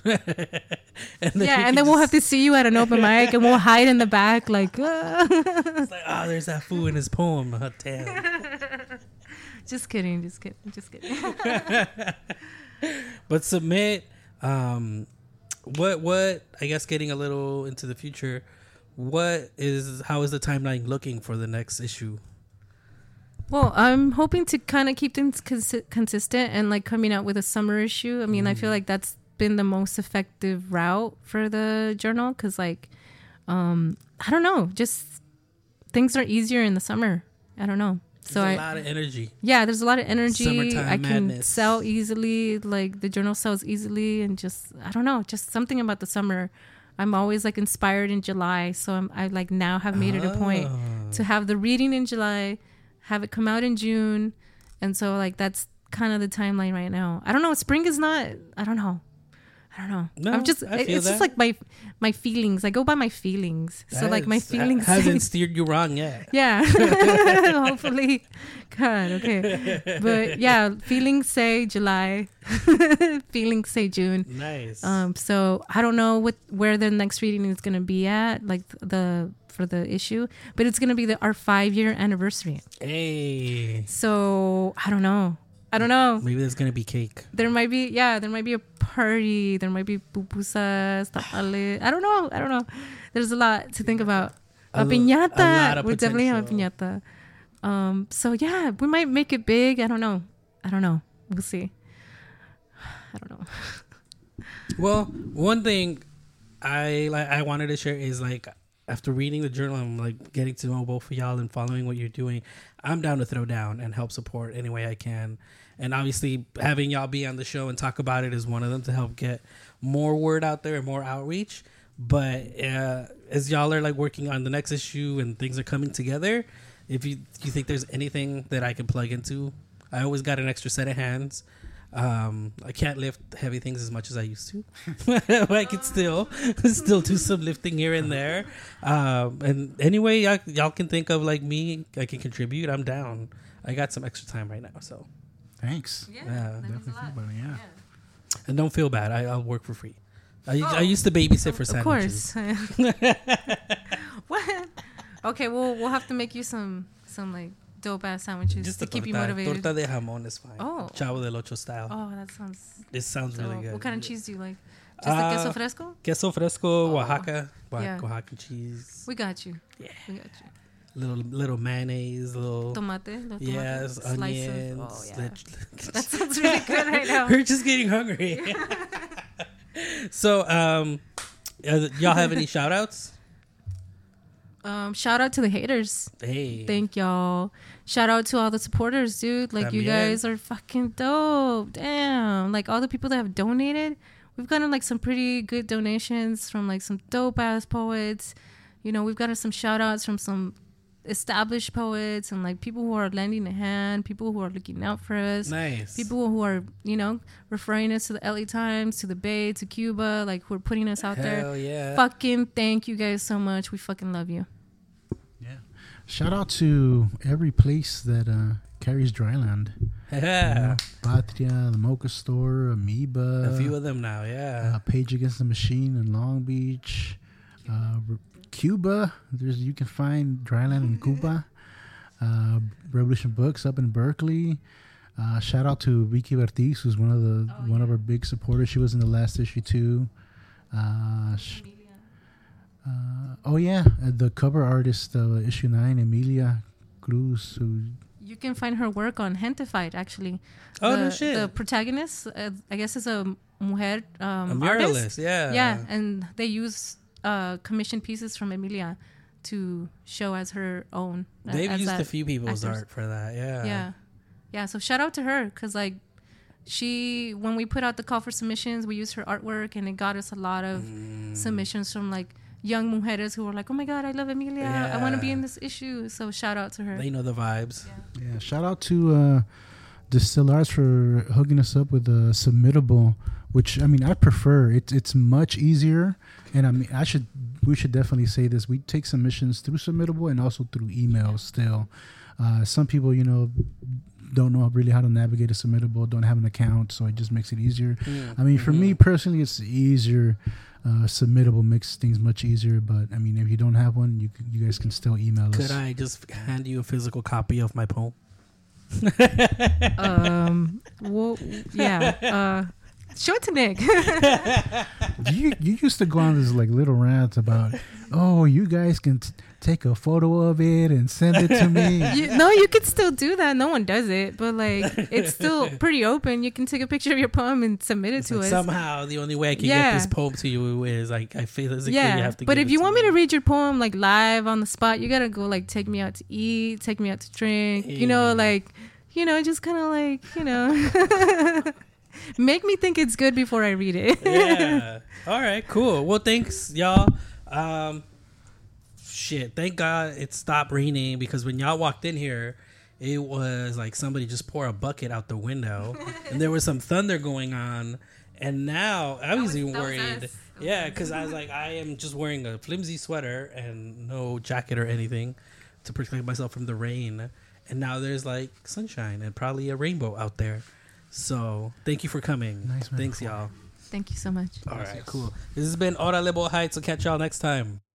yeah, and then we'll have to see you at an open mic, and we'll hide in the back, like, uh. It's like, oh, there's that fool in his poem. Oh, damn. Just kidding, just kidding, just kidding. But submit. Um, what what I guess getting a little into the future. What is how is the timeline looking for the next issue? Well, I'm hoping to kind of keep things cons- consistent and like coming out with a summer issue. I mean, mm. I feel like that's been the most effective route for the journal because like um I don't know, just things are easier in the summer. I don't know. So there's a I, lot of energy. Yeah, there's a lot of energy. Summertime I can madness. sell easily, like the journal sells easily, and just I don't know, just something about the summer. I'm always like inspired in July, so I'm, I like now have made it a point Oh. to have the reading in July, have it come out in June. And so like that's kind of the timeline right now. I don't know. Spring is not, I don't know. I don't know. No, I'm just, I it- feel it's that. just like my, my feelings. I go by my feelings. So like my That's- feelings. hasn't steered you wrong yet. Yeah. Hopefully. God, okay. But yeah, feelings say July. Feelings say June. Nice. Um, so I don't know what where the next reading is gonna be at, like the for the issue, but it's gonna be the our five year anniversary. Hey, So I don't know. I don't know. maybe there's gonna be cake. There might be yeah, there might be a party. There might be pupusas, tamales. I don't know. I don't know. There's a lot to think about. A, A- piñata. a lot of We definitely have a potential. piñata. Um. So yeah, we might make it big. I don't know. I don't know. We'll see. I don't know. Well, one thing I like I wanted to share is like after reading the journal and like getting to know both of y'all and following what you're doing, I'm down to throw down and help support any way I can. And obviously having y'all be on the show and talk about it is one of them to help get more word out there and more outreach. But uh, as y'all are like working on the next issue and things are coming together, if you you think there's anything that I can plug into, I always got an extra set of hands. Um, I can't lift heavy things as much as I used to. I can still still do some lifting here and there. Um, and anyway, y'all, y'all can think of like me. I can contribute. I'm down. I got some extra time right now, so Thanks. Yeah, Yeah, that means Definitely a lot. think about it, yeah. and don't feel bad. I, I'll work for free. I, Oh. I used to babysit for Of sandwiches. course. What? Okay, well we'll have to make you some some like dope ass sandwiches Just to a keep you torta, motivated. torta de jamón is fine. Oh. Chavo del Ocho style. Oh, that sounds. This sounds So, really good. what kind of cheese do you like? Just Uh, the queso fresco? Queso fresco, Oh. Oaxaca, Oa- Yeah. Oaxacan cheese. We got you. Yeah. We got you. Little little mayonnaise, little Tomate. Little tomate, yes, slice of- onions. oh, yeah. lit- That sounds really good right now. We're just getting hungry. So, um, uh, y'all have any shout outs? Um, shout out to the haters. Hey. Thank y'all. Shout out to all the supporters, dude. Like, you También. guys are fucking dope. Damn. Like, all the people that have donated. We've gotten, like, some pretty good donations from, like, some dope-ass poets. You know, we've gotten some shout-outs from some established poets and, like, people who are lending a hand, people who are looking out for us. Nice. People who are, you know, referring us to the L A Times, to the Bay, to Cuba, like, who are putting us out there. Hell yeah. Fucking thank you guys so much. We fucking love you. Yeah. Shout out to every place that uh, carries dryland. Yeah. Patria, the Mocha Store, Amoeba. A few of them now, yeah. uh, Page Against the Machine in Long Beach, uh, R- Cuba. There's you can find dryland in Cuba. Uh, Revolution Books up in Berkeley. Uh, shout out to Vicky Ortiz, who's one of the Oh, one of yeah. our big supporters. She was in the last issue too. Uh, sh- uh, oh yeah, uh, the cover artist of issue nine, Emilia Cruz, who You can find her work on Hentified, actually. Oh, the, no shit. The protagonist, uh, I guess, is a mujer um, A artist. muralist, yeah. Yeah, and they use uh, commissioned pieces from Emilia to show as her own. uh, They've as used that a few people's actors. art for that, yeah. Yeah, yeah. So shout out to her because, like, she when we put out the call for submissions, we used her artwork, and it got us a lot of Mm. submissions from like young mujeres who were like, "Oh my god, I love Emilia. I want to be Yeah. in this issue." So shout out to her. They know the vibes. Yeah, shout out to uh, Distillars for hooking us up with a submittable, which I mean I prefer. It's it's much easier, and I mean I should we should definitely say this. We take submissions through submittable and also through email. Still, uh, some people you know don't know really how to navigate a submittable, don't have an account, so it just makes it easier. Mm. I mean, for me personally, it's easier. Uh, submittable makes things much easier, but I mean, if you don't have one, you c- you guys can still email us. Could I just hand you a physical copy of my poem? um, well, yeah. Uh, show it to Nick. you you used to go on this like little rants about, oh, you guys can t- take a photo of it and send it to me. you, no, you can still do that. No one does it, but like it's still pretty open. You can take a picture of your poem and submit it It's to like us. somehow the only way I can Yeah. get this poem to you is like I physically yeah, have to. but give if it you to want me to read your poem like live on the spot, you gotta go like take me out to eat, take me out to drink. You know, Hey. like you know, just kind of like you know, make me think it's good before I read it. yeah. All right. Cool. Well, thanks, y'all. Um, shit. Thank God it stopped raining because when y'all walked in here, it was like somebody just pour a bucket out the window, and there was some thunder going on. And now I was, was- even that was worried. us. Yeah, because I was like, I am just wearing a flimsy sweater and no jacket or anything to protect myself from the rain. And now there's like sunshine and probably a rainbow out there. So thank you for coming. Nice Thanks, metaphor. y'all. Thank you so much. All right, cool. This has been Hora Lebo Heights. I'll catch y'all next time.